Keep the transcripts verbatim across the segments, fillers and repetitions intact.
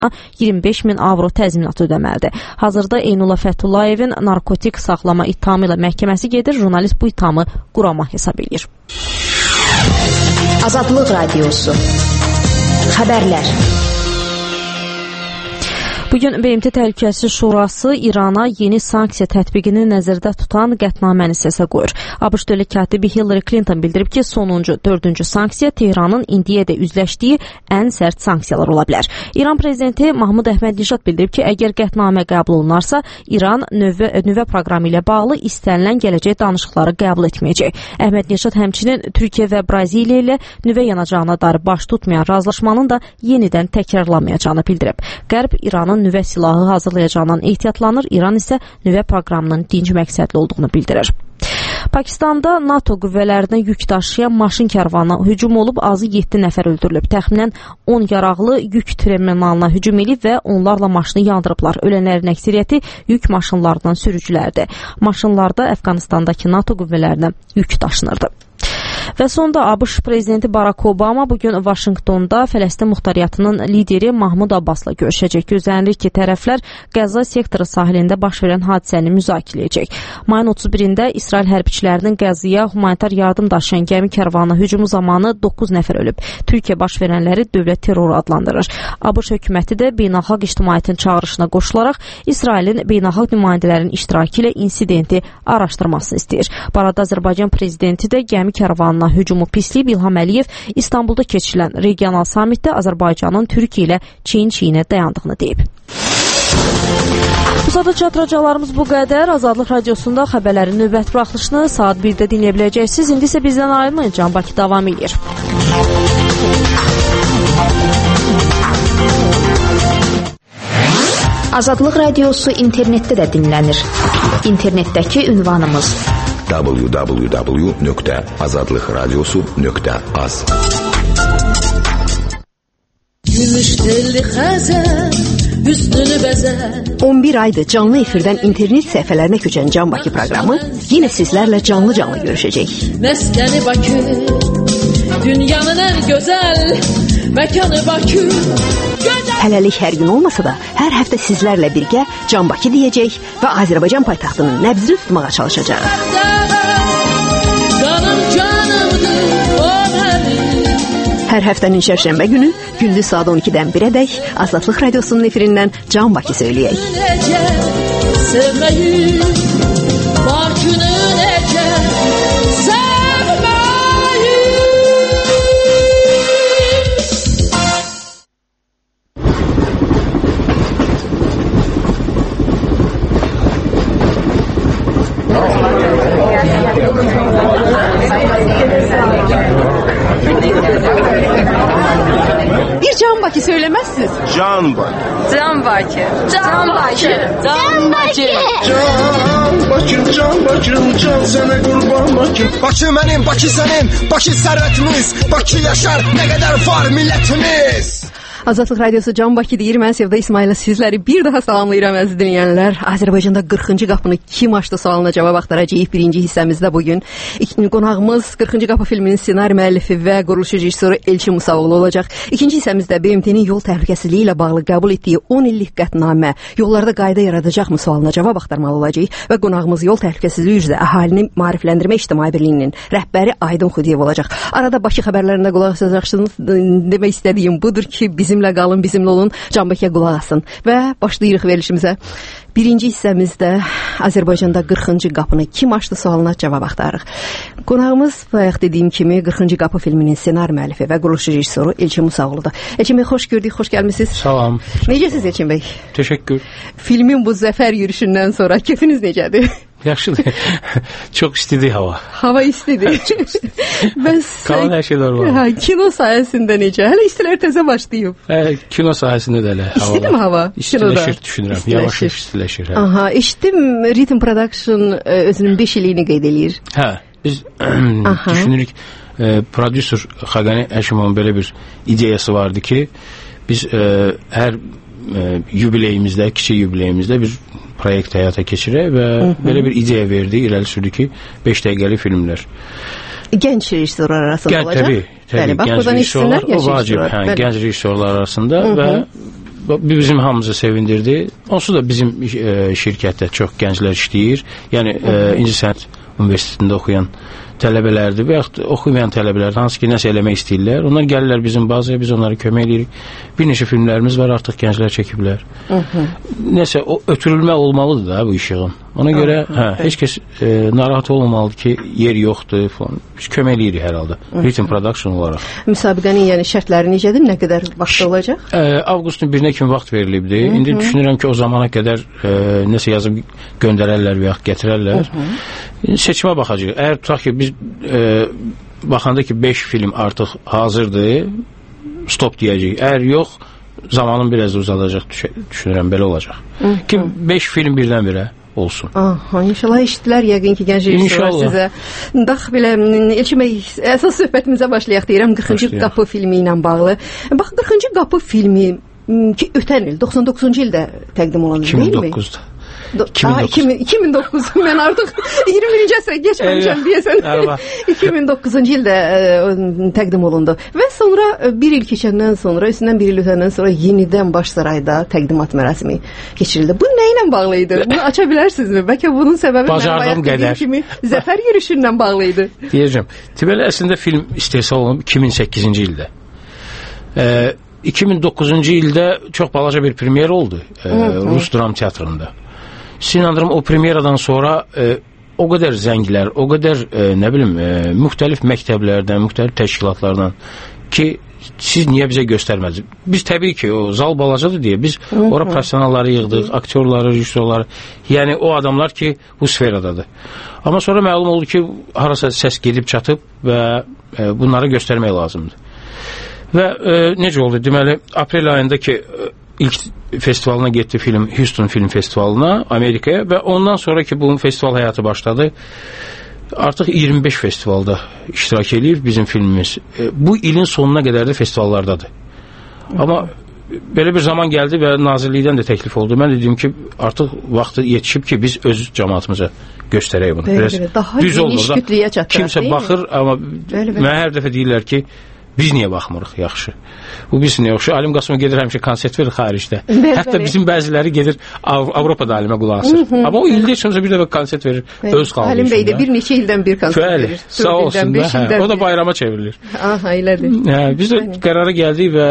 iyirmi beş min avro təzminat ödəməlidir. Hazırda Eynullah Fətullayevin narkotik saxlama ithamı ilə məhkəməsi gedir. Jurnalist bu ithamı qurama hesab edir. Azadlıq Radiosu Xəbərlər. Bugün B M T Təhlükəsizlik Şurası İrana yeni sanksiya tətbiqini nəzərdə tutan qətnaməni səsə qoyur. ABŞ dövlət katibi Hillary Clinton bildirib ki, sonuncu, dördüncü sanksiya Tehranın indiyədə üzləşdiyi ən sərt sanksiyalar ola bilər. İran prezidenti Mahmud Əhməd-Nişad bildirib ki, əgər qətnamə qəbul olunarsa, İran nüvə, nüvə proqramı ilə bağlı istənilən gələcək danışıqları qəbul etməyəcək. Əhməd-Nişad həmçinin Türkiyə və Braziliya ilə nüvə yanacağına dair baş tutmayan razılaşmanın da yenidən təkrarlanmayacağını bildirib. Qərb İranın nüvə silahı hazırlayacağından ehtiyatlanır, İran isə nüvə proqramının dinc məqsədli olduğunu bildirir. Pakistanda NATO qüvvələrinə yük daşıyan maşın kərvanına hücum olub, azı yeddi nəfər öldürülüb. Təxminən on yaraqlı yük terminalına hücum edib və onlarla maşını yandırıblar. Ölənlərin əksəriyyəti yük maşınlarından sürücülərdir. Maşınlarda Əfqanistandakı NATO qüvvələrinə yük daşınırdı. Və sonda ABŞ prezidenti Barack Obama bugün Vaşinqtonda Fələstin muxtariyyatının lideri Mahmud Abbasla görüşəcək. Gözlənilir ki, tərəflər Qəzza sektoru sahilində baş verən hadisəni müzakirə edəcək. Mayın otuz birində İsrail hərbiçilərinin Qəzzaya humanitar yardım daşıyan gəmi kərvanına hücumu zamanı doqquz nəfər ölüb. Türkiyə baş verənləri dövlət terroru adlandırır. ABŞ hökuməti də beynəlxalq ictimaiyyətin çağırışına qoşularaq İsrailin beynəlxalq nümayəndələrinin iştirakı ilə insidenti araşdırmasını istəyir. Bu arada Azərbaycan prezidenti də gəmi kərvanına hücumu pisləyib. İlham Əliyev İstanbulda keçirilən regional samitdə Azərbaycanın Türkiyə ilə çiyin-çiyinə dayandığını deyib. Bu saata çatdıracaqlarımız bu qədər. Azadlıq Radiosunda xəbərlərin növbəti buraxılışını saat birdə dinləyə biləcəksiniz. İndi isə bizdən ayrılmayın. Can Bakı davam edir. Azadlıq Radiosu internetdə də dinlənir. İnternetdəki ünvanımız w w w nöqtə azadlıq radiosu nöqtə az. on bir aydır canlı efirdən internet səhifələrinə köçən Can Bakı proqramı yenə sizlərlə canlı-canlı görüşəcək. Məskəni Bakı, dünyanın ən gözəl məkanı Bakı. Hələlik hər gün olmasa da, hər həftə sizlərlə birgə Can Bakı deyəcək və Azərbaycan paytaxtının nəbzini tutmağa çalışacaq. Hər həftənin şərşənbə günü gündüz saat on ikidən birədək Azadlıq Radiosunun efirindən Can Bakı söyləyək. Bir Can Bakı söylemezsiniz. Can Bakı. Can Bakı. Can Bakı. Can Bakı. Can Bakı, Can Bakı, can sənə qurban Bakı. Bakı mənim, Bakı sənin, Bakı sərvətimiz, Bakı yaşar, nə qədər var millətimiz. Azadlıq Radiosu Can Bakı deyir. Mən Sevda İsmail'ə sizləri bir daha salamlayıram əziz dinləyənlər. Azərbaycanda qırxıncı qapını kim açdı sualına cavab axtaracağıq birinci hissəmizdə bugün. İkinci qonağımız qırxıncı qapı filminin ssenari müəllifi və quruluş rejissoru Elçin Musavoğlu olacaq. İkinci hissəmizdə B M T'nin yol təhlükəsizliyi ilə bağlı qəbul etdiyi on illik qətnamə yollarda qayda yaradacaqmı sualına cavab axtarmalı olacaq və qonağımız yol təhlükəsizliyi üzrə əhalini maarifləndirmə ictimai birliyinin rəhbəri Aydın Xudiyev olacaq. Arada Bakı xəbərlərində qulaq asacaqsınız. Demək istədiyim budur ki, bizimlə qalın, bizimlə olun, Can Bakıya qulaq asın və başlayırıq verilişimizə. Birinci hissəmizdə Azərbaycanda qırxıncı qapını kim açdı sualına cavab axtarırıq. Qonağımız bayaq dediyim kimi qırxıncı qapı filminin ssenari müəllifi və quruluş rejissoru Elçin Musavoğlu'dur. Elçin bəy, xoş gördük, xoş gəlmisiniz. Salam. Necəsiz Elçin bəy? Təşəkkür. Filmin bu zəfər yürüyüşündən sonra keyfiniz necədir? Yaxşıdır. Çox istidir hava. Hava istidir. Bəs qalan hər şeylər var. Hə, kino sayəsində necə? Hələ istilər təzə başlayıb. Hə, kino sayəsində də elə hava. İstidir mi hava? İstiləşir, düşünürəm. Yavaş istiləşir. Hə. Aha, eşitdim Rhythm Production özünün beş illiyini qeyd edir. Hə, biz düşünürük, e, prodüser Xaqani Həşimovun belə bir ideyası vardı ki, biz e, hər e, yubileyimizdə, kiçik yubileyimizdə bir proyekt həyata keçirək və hı -hı. belə bir ideya verdi, irəli sürdü ki, beş dəqiqəli filmlər. Gənc rejissorlar arasında Gən, olacaq? Təbii, təbii. Bəli, bax, gənc rejissorlar, o vacib, hə, gənc rejissorlar arasında hı -hı. və bizim hamımızı sevindirdi. Onsuz da bizim e, şirkətdə çox gənclər işləyir. Yəni e, İncəsənət Universitetində oxuyan tələbələrdir və yaxud oxumayan tələbələrdir, hansı ki nəsə eləmək istəyirlər. Onlar gəlirlər bizim bazaya, biz onlara kömək edirik. Bir neçə filmlərimiz var, artıq gənclər çəkiblər. Nəsə o ötürülmə olmalıdır da bu işığın. Ona görə hə, heç kəs e, narahat olmamalıdır ki, yer yoxdur falan. Biz kömək edirik hər halda. Written production olaraq. Müsabiqənin yəni şərtləri necədir? Nə qədər vaxt olacaq? E, avqustun birinə kimi vaxt verilibdi. Hı -hı. İndi düşünürəm ki, o zamana qədər e, nəsə yazıb göndərərlər və yaxud gətirərlər. Hı -hı. Seçimə baxacağıq. Əgər tutaq ki, biz e, baxanda ki, beş film artıq hazırdır, stop deyəcəyik. Əgər yox, zamanın biraz uzadacaq, düşünürəm, belə olacaq. Hı -hı. Ki, beş film birdən-birə olsun. Aha, inşallah eşitdilər yəqin ki, gənc rejissorlar sizə. Dax belə Elçin bəy, əsas söhbətimizə başlayaq deyirəm qırxıncı qapı filmi ilə bağlı. Bax, qırxıncı qapı filmi ki, ötən il doxsan doqquzuncu ildə təqdim olundu, deyilmi? iki min doqquzda. Aa, iki min doqquz mən artıq iyirmi birinci əsrə geçməmişəm deyəsən. iki min doqquzuncu ildə ə, təqdim olundu və sonra bir il keçəndən sonra, üstündən bir il ötəndən sonra yenidən Başsarayda təqdimat mərasimi keçirildi. Bu nə ilə bağlı idi? Bunu aça bilərsinizmi? Bəlkə bunun səbəbi bacardığım qədər kimi zəfər yürüşündən bağlı idi. Deyəcəm. Deməli əslində film istehsal olunub iki min səkkizinci ildə. Ə, iki min doqquzuncu ildə çox balaca bir premyer oldu ə, Rus dram teatrında. Sizin inandırım, o premyeradan sonra e, o qədər zənglər, o qədər e, nə bilim, e, müxtəlif məktəblərdən, müxtəlif təşkilatlardan ki, siz niyə bizə göstərmədiniz? Biz təbii ki, o zal balacadır deyə biz ora professionalları yığdıq, aktyorları, rejissorları, yəni o adamlar ki, bu sferadadır. Amma sonra məlum oldu ki, harasa səs gedib çatıb və e, bunları göstərmək lazımdır. Və e, necə oldu? Deməli, aprel ayındakı e, ilk festivalına getdi film, Houston Film Festivalına, Amerikaya və ondan sonra ki, bu festival həyatı başladı. Artıq iyirmi beş festivalda iştirak edir bizim filmimiz. E, bu ilin sonuna qədər də festivallardadır. Amma belə bir zaman gəldi və nazirlikdən də təklif oldu. Mən dedim ki, artıq vaxtı yetişib ki, biz öz cəmaatımıza göstərək bunu. Bəli, bəli. Daha düz geniş kütləyə çatdıraq. Kimsə baxır, amma mənə hər dəfə deyirlər ki, biz niyə baxmırıq, yaxşı. Bu bilsin, yaxşı. Alim Qasımov gedir həmişə konsert verir xaricdə. Bəli, hətta bəli. Bizim bəziləri gedir Av Avropada alimə qulaq asır. Hı -hı. Amma o ildə heç bir dəfə konsert verir. Bəli. Öz xalqı Alim bəy də bir neçə ildən bir konsert bəli. verir. Sağ olsun da. Hə. O da bayrama çevrilir. Aha, elədir. Hə, biz də bəli. Qərara gəldik və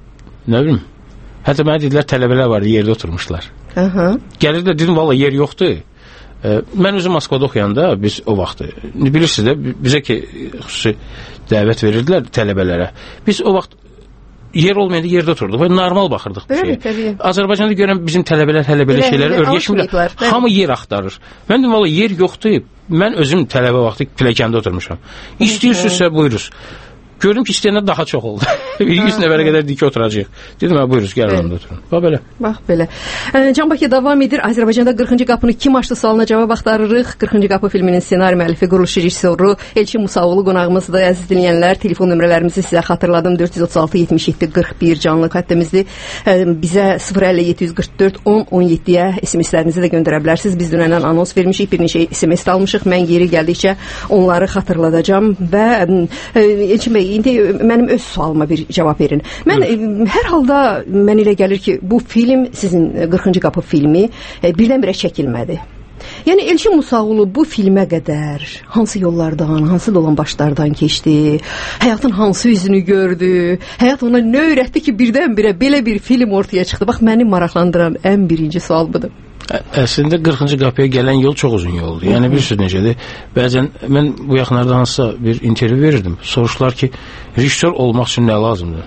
nə bilim, hətta mənə dedilər, tələbələr vardı, yerdə oturmuşlar. Aha. Gəlir də dedim, valla yer yoxdur. Ə, mən özüm Moskvada oxuyanda biz o vaxtı, bilirsiniz də, bizə ki, xüsusi dəvət verirdilər tələbələrə. Biz o vaxt yer olmayanda yerdə oturduq və normal baxırdıq bu şeyə. Azərbaycanda görən bizim tələbələr hələ belə şeyləri örgəşmirlər. Hamı yer axtarır. Mən dedim, valla yer yoxdur. Mən özüm tələbə vaxtı pilləkəndə oturmuşam. İstəyirsinizsə buyuruz. Gördüm ki, istəyənlər daha çox oldu. yüz nəfərə qədər dikə oturacaq. Dedim, hə, buyuruz, gəlin onda oturun. Bax belə. Bax belə. E, Can Bakı davam edir. Azərbaycanda qırxıncı qapını kim açdı sualına cavab axtarırıq. qırxıncı qapı filminin ssenari müəllifi, quruluş rejissoru Elçin Musaoğlu qonağımızdır. Əziz dinləyənlər, telefon nömrələrimizi sizə xatırladım. dörd yüz otuz altı yetmiş yeddi qırx bir canlı xəttimizdir. E, bizə sıfır əlli yeddi yüz qırx dörd on on yeddiyə S M S-lərinizi də göndərə bilərsiniz. Biz dünəndən anons vermişik, bir neçə S M S almışıq. Mən yeri gəldikcə onları xatırladacağam və e, Elçin bəy, indi mənim öz sualıma bir cavab verin. Mən e, hər halda mən elə gəlir ki, bu film sizin qırxıncı qapı filmi e, birdən-birə çəkilmədi. Yəni Elçin Musaoğlu bu filmə qədər hansı yollardan, hansı dolan başlardan keçdi? Həyatın hansı üzünü gördü? Həyat ona nə öyrətdi ki, birdən-birə belə bir film ortaya çıxdı? Bax, məni maraqlandıran ən birinci sual budur. Əslində qırxıncı qapıya gələn yol çox uzun yoldur. Yəni bilirsiniz necədir? Bəzən mən bu yaxınlarda hansısa bir intervyu verirdim. Soruşdular ki, rejissor olmaq üçün nə lazımdır?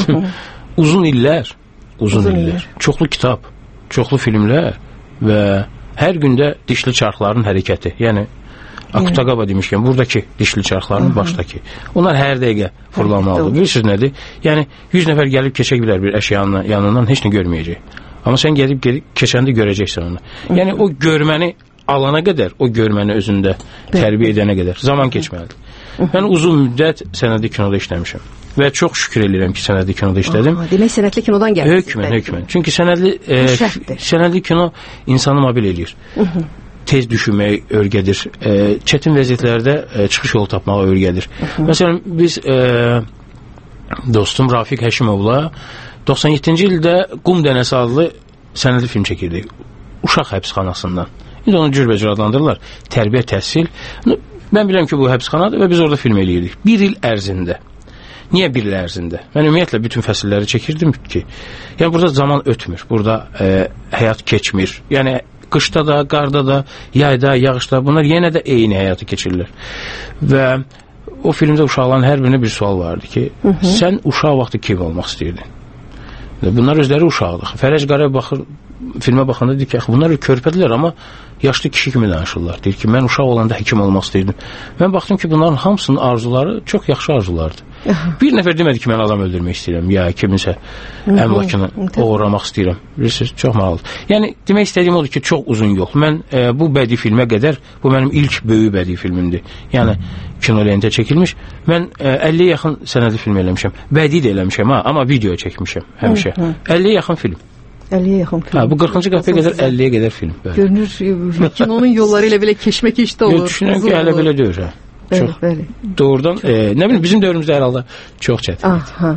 Uzun illər, uzun, uzun illər, çoxlu kitab, çoxlu filmlər və hər gündə dişli çarxların hərəkəti. Yəni Akutagava demişkən, buradakı dişli çarxların başdakı. Onlar hər dəqiqə fırlanmalıdır. Bilirsiniz nədir? Yəni yüz nəfər gəlib keçə bilər bir əşyanın yanından, heç nə görməyəcək. Amma sən gəlib, gəlib keçəndə görəcəksən onu. Yəni o görməni alana qədər, o görməni özündə tərbiyə edənə qədər zaman keçməlidir. Mən uzun müddət sənədli kinoda işləmişəm və çox şükür edirəm ki, sənədli kinoda işlədim. Aha, demək sənədli kinodan gəlmişsiniz. Hökmən, hökmən. Çünki sənədli e, sənədli kino insanı mobil eləyir. Tez düşünməyi öyrədir. E, çətin vəziyyətlərdə e, çıxış yolu tapmağı öyrədir. Məsələn, biz e, dostum Rafiq Həşimovla doxsan yeddinci ildə Qum Dənəsi adlı sənədli film çəkirdik. Uşaq həbsxanasından. İndi onu cürbəcür adlandırırlar. Tərbiyə, təhsil. Mən bilirəm ki, bu həbsxanadır və biz orada film eləyirdik. Bir il ərzində. Niyə bir il ərzində? Mən ümumiyyətlə bütün fəsilləri çəkirdim ki, yəni burada zaman ötmür. Burada e, həyat keçmir. Yəni qışda da, qarda da, yayda, yağışda bunlar yenə də eyni həyatı keçirirlər. Və o filmdə uşaqların hər birində bir sual vardı ki, hı -hı. sən uşaq vaxtı kim olmaq istəyirdin? Bunlar özləri uşaqdır. Fərəc Qaraya baxır, filmə baxanda deyir ki, bunlar körpədirlər, amma yaşlı kişi kimi danışırlar. Deyir ki, mən uşaq olanda həkim olmaq istəyirdim. Mən baxdım ki, bunların hamısının arzuları çox yaxşı arzulardır. Bir nəfər demədi ki, mən adam öldürmək istəyirəm, ya kiminsə əmlakını oğurlamaq istəyirəm. Bilirsiniz, çox maraqlıdır. Yəni, demək istədiyim odur ki, çox uzun yol. Mən e, bu bədii filmə qədər, bu mənim ilk böyük bədii filmimdir. Yəni, kinolentə çəkilmiş. Mən e, əlliyə yaxın sənədli film eləmişəm. Bədii də eləmişəm, ha, amma video çəkmişəm həmişə. əlliyə yaxın film. əlliyə yaxın film. Ha, bu qırxıncı qapıya qədər əlliyə qədər film. Bəli. Görünür, kinonun yolları ilə belə keşmə-keşdə olur. Düşünürəm ki, hələ belə deyir, hə. Çox, bəli, bəli. Doğrudan, e, nə bilim, bizim dövrümüzdə hər halda çox çətin. Aha.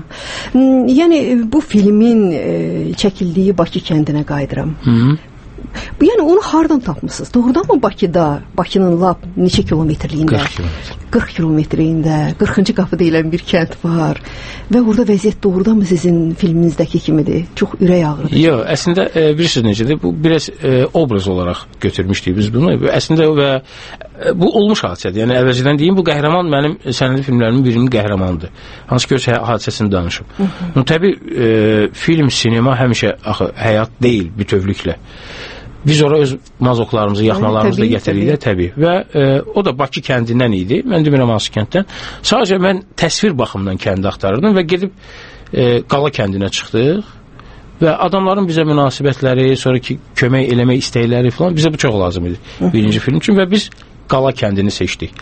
Yəni, bu filmin e, çəkildiyi Bakı kəndinə qayıdıram. Hı-hı. Yəni, onu hardan tapmışsınız? Doğrudan mı Bakıda, Bakının lap neçə kilometrliyində? qırx kilometr. qırx kilometrliyində, qırxıncı qapı deyilən bir kənd var və orada vəziyyət doğrudan mı sizin filminizdəki kimidir? Çox ürək ağrıdır. Yox, əslində, e, bilirsiniz necədir? Bu, biraz e, obraz olaraq götürmüşdük biz bunu. Əslində, və e, bu olmuş hadisədir. Yəni, əvvəlcədən deyim, bu qəhrəman mənim sənədli filmlərimin birinin qəhrəmanıdır. Hansı ki, öz hadisəsini danışıb. Hı-hı. Təbii, e, film, sinema həmişə axı, həyat deyil, bütövlüklə. Biz ora öz mazoklarımızı, yaxmalarımızı da gətiririk, təbii. Və e, o da Bakı kəndindən idi. Mən demirəm hansı kənddən. Sadəcə mən təsvir baxımından kəndi axtarırdım və gedib e, Qala kəndinə çıxdıq. Və adamların bizə münasibətləri, sonraki kömək eləmək istəkləri falan bizə bu çox lazım idi. Birinci film üçün və biz Qala kəndini seçdik.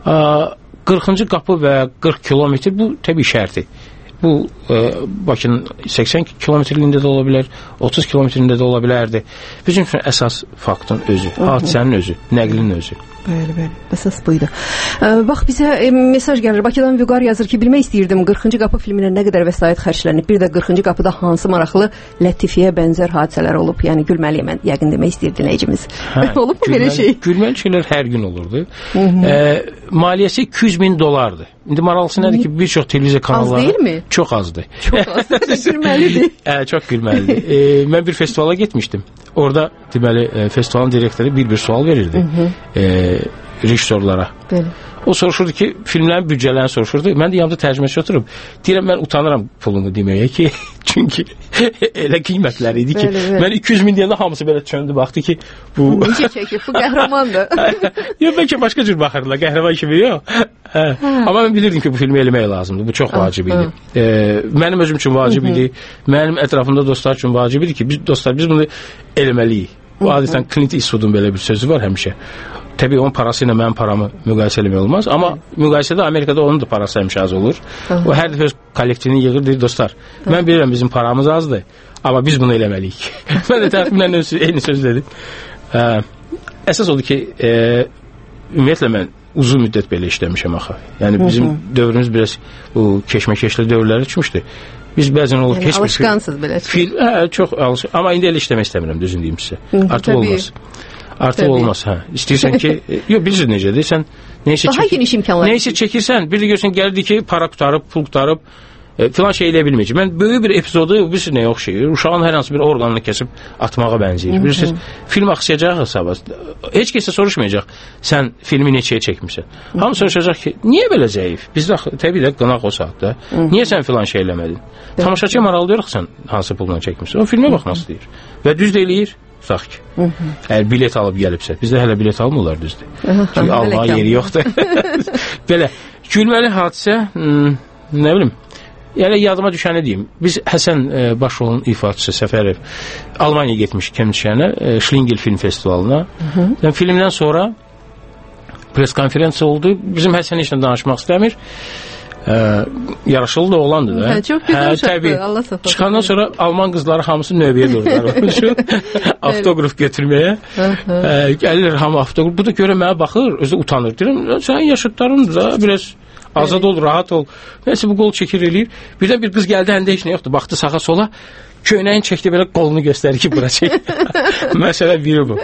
qırxıncı qapı və qırx kilometr bu təbii şərti. Bu e, Bakının səksən kilometrliyində də ola bilər, otuz kilometrliyində də ola bilərdi. Bizim üçün əsas faktın özü, hadisənin özü, nəqlin özü. Bəli, bəli. Əsas buydu. Ə, bax, bizə e, mesaj gəlir. Bakıdan Vüqar yazır ki, bilmək istəyirdim qırxıncı qapı filminə nə qədər vəsait xərclənib. Bir də qırxıncı qapıda hansı maraqlı lətifiyə bənzər hadisələr olub. Yəni gülməliyəm, mən yəqin demək istəyir dinləyicimiz. Hə, olub mu belə şey? Gülməli şeylər hər gün olurdu. E, maliyyəsi iki yüz min dolardı. İndi maraqlısı nədir ki, bir çox televiziya kanalları... Az deyil mi? Çox azdır. Çox azdır. Gülməlidir. Hə, çox gülməlidir. E, mən bir festivala getmişdim. Orada, deməli, e, festivalın direktoru bir-bir sual verirdi. E, rejissorlara. Bəli. O soruşurdu ki, filmlərin büdcələrini soruşurdu. Mən də yanımda tərcüməçi oturub. Deyirəm, mən utanıram pulunu deməyə ki, çünki elə qiymətləri idi ki, bəli, bəli. Mən iki yüz min deyəndə hamısı belə çöndü, baxdı ki, bu... Necə çəkir, bu qəhrəmandır. Yox, bəlkə başqa cür baxırdılar, qəhrəman kimi, yox. Hə. Amma mən bilirdim ki, bu filmi eləmək lazımdır, bu çox vacib idi. E, mənim özüm üçün vacib idi, mənim ətrafımda dostlar üçün vacib idi ki, biz dostlar, biz bunu eləməliyik. Bu adətən Clint Eastwood'un belə bir sözü var həmişə. Təbii onun parası ilə mənim paramı müqayisə eləmək olmaz, amma müqayisədə Amerikada onun da parası həmişə az olur. O hər dəfə öz kollektivini yığır, deyir, dostlar, mən bilirəm bizim paramız azdır, amma biz bunu eləməliyik. Mən də tərəfimlə eyni söz dedim. Ə, əsas odur ki, e, ümumiyyətlə mən uzun müddət belə işləmişəm axı. Yəni bizim dövrümüz biraz bu keşmə-keşli dövrləri düşmüşdür. Biz bəzən olur yəni, heç bir alışqansız belə. Film, hə, çox alışqan, amma indi elə işləmək istəmirəm, düzün deyim sizə. Artıq olmaz. Artıq Təbii. olmaz, hə. İstəyirsən ki, yox, bilirsiniz necədir, sən neysə daha geniş imkanlar. Neysə çəkirsən, bir də görsən gəldi ki, para qutarıb, pul qutarıb, e, filan şey eləyə bilməyəcək. Mən böyük bir epizodu, bilirsiniz nəyə oxşayır? Uşağın hər hansı bir orqanını kəsib atmağa bənzəyir. Bilirsiniz, film axsayacaq hesaba. Heç kəsə soruşmayacaq, sən filmi neçəyə çəkmisən. Hamı soruşacaq ki, niyə belə zəif? Bizdə təbii də qınaq o saatda. Niyə sən filan şey eləmədin? Tamaşaçıya maraqlı yox sən hansı pulla çəkmisən. O filmə baxmaq istəyir. Və düz də eləyir. Tutaq ki, əgər bilet alıb gəlibsə, bizdə hələ bilet almırlar, düzdür. Çünki almağa yeri yoxdur. Belə, gülməli hadisə, nə bilim, yəni yadıma düşəni deyim, biz Həsən e, Başoğlu'nun ifaçısı Səfərov Almaniya getmiş Kemçiyənə, e, Schlingel Film Festivalına. Yəni, filmdən sonra pres konferensiya oldu, bizim Həsən işlə danışmaq istəmir. Ə, yaraşılı da oğlandı da. Hə, çox gözəl uşaqdır. Allah saxlasın. Çıxandan sonra Alman qızları hamısı növbəyə durdular. Avtoqraf götürməyə. Gəlir hamı avtoqraf. Bu da görə mənə baxır, özü utanır. Deyirəm, sənin yaşıtların da biraz azad ol, rahat ol. Nəsə bu qol çəkir eləyir. Birdən bir qız gəldi, həndə heç nə yoxdur. Baxdı sağa sola, köynəyin çəkdi belə qolunu göstərir ki, bura çək. Məsələ biri bu.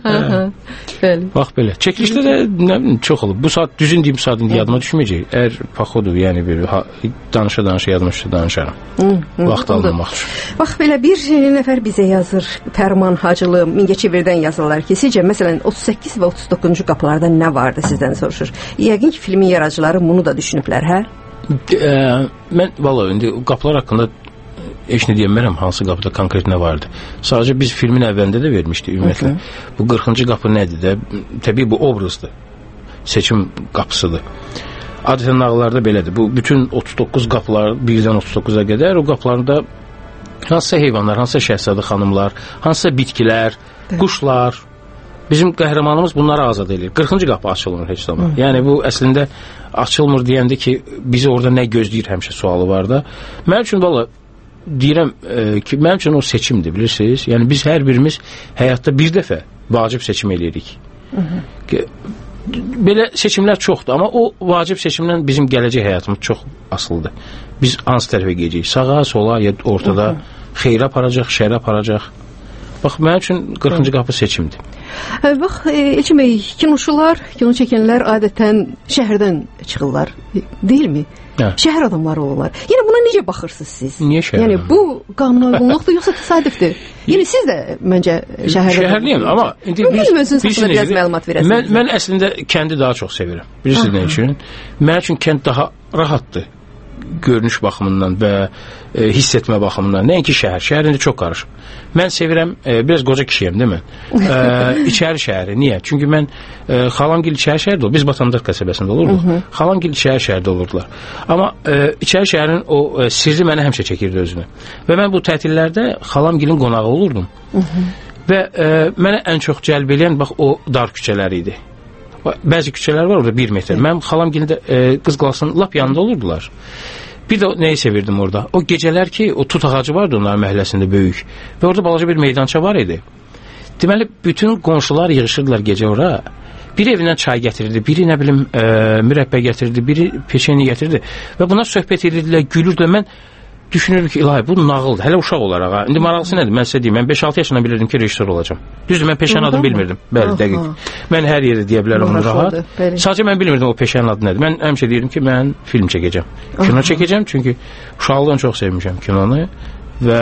Bəli. Bax belə. Çəkilişdə də nə bilim çox olub. Bu saat düzün deyim, bu saat indi yadıma düşməyəcək. Əgər paxodur, yəni bir ha, danışa danışa yadıma düşsə danışaram. Vaxt almamaq üçün. Bax belə bir nəfər bizə yazır. Fərman Hacılı Mingəçevirdən yazırlar ki, sizcə məsələn otuz səkkiz və otuz doqquzuncu qapılarda nə vardı sizdən soruşur. Yəqin ki, filmin yaradıcıları bunu da düşünüblər, hə? E, mən valla indi qapılar haqqında heç nə deyəmərəm, hansı qapıda konkret nə vardı. Sadəcə biz filmin əvvəlində də vermişdik ümumiyyətlə. Bu qırxıncı qapı nədir də? Təbii bu obrazdır. Seçim qapısıdır. Adətən nağıllarda belədir. Bu bütün otuz doqquz qapılar, birdən otuz doqquza qədər o qapılarda hansısa heyvanlar, hansısa şəhzadə xanımlar, hansısa bitkilər, quşlar. Bizim qəhrəmanımız bunları azad edir. qırxıncı qapı açılmır heç zaman. Yəni bu əslində açılmır deyəndə ki, bizi orada nə gözləyir həmişə sualı var da. Mənim üçün valla deyirəm e, ki, mənim üçün o seçimdir, bilirsiniz. Yəni biz hər birimiz həyatda bir dəfə vacib seçim eləyirik. Ki, belə seçimlər çoxdur, amma o vacib seçimdən bizim gələcək həyatımız çox asılıdır. Biz hansı tərəfə gedəcəyik? Sağa, sola, ya ortada xeyrə aparacaq, şərə aparacaq. Bax, mənim üçün qırxıncı qapı seçimdir. Bax, Elçin bəy, kinoşular, kino çəkənlər adətən şəhərdən çıxırlar, deyilmi? Hə. Şəhər adamları olurlar. Yəni buna necə baxırsınız siz? Niyə şəhər? Yəni bu qanuna uyğunluqdur yoxsa təsadüfdür? Yəni siz də məncə şəhərdə şəhərliyəm, amma indi biz özünüz haqqında biraz məlumat verəsiniz. Mən, mən əslində kəndi daha çox sevirəm. Bilirsiniz nə üçün? Mənim üçün kənd daha rahatdır. Görünüş baxımından və e, hiss etmə baxımından. Nəinki şəhər. Şəhər indi çox qarışıb. Mən sevirəm, e, biraz qoca kişiyəm, değil mi? E, içəri şəhəri. Niyə? Çünki mən e, xalamgil içəri şəhərdə olurdu. Biz Batamdaq qəsəbəsində olurduq. Xalamgil içəri şəhərdə olurdular. Amma e, içəri şəhərin o e, sirri mənə həmişə çəkirdi özünü. Və mən bu tətillərdə xalamgilin qonağı olurdum. Hı -hı. Və e, mənə ən çox cəlb edən bax o dar küçələr idi. Bəzi küçələr var orada bir metr. Mənim xalam gəlində e, qız qalasının lap yanında olurdular. Bir də nəyi sevirdim orada? O gecələr ki, o tut ağacı vardı onların məhəlləsində böyük. Və orada balaca bir meydança var idi. Deməli, bütün qonşular yığışırdılar gecə ora. Biri evindən çay gətirirdi, biri nə bilim e, mürəbbə gətirirdi, biri peşeni gətirirdi. Və buna söhbət edirdilər, gülürdülər. Mən düşünürdüm ki, ilahi, bu nağıldır. Hələ uşaq olaraq. Ha. İndi maraqlısı nədir? Mən sizə deyim, mən beş altı yaşından bilirdim ki, rejissor olacağam. Düzdür, mən peşənin adını bilmirdim. Bəli, dəqiq. Mən hər yerdə deyə bilərəm onu rahat. Sadəcə mən bilmirdim o peşənin adı nədir. Mən həmişə deyirdim ki, mən film çəkəcəm. Kino çəkəcəm, çünki uşaqlığından çox sevmişəm kinonu və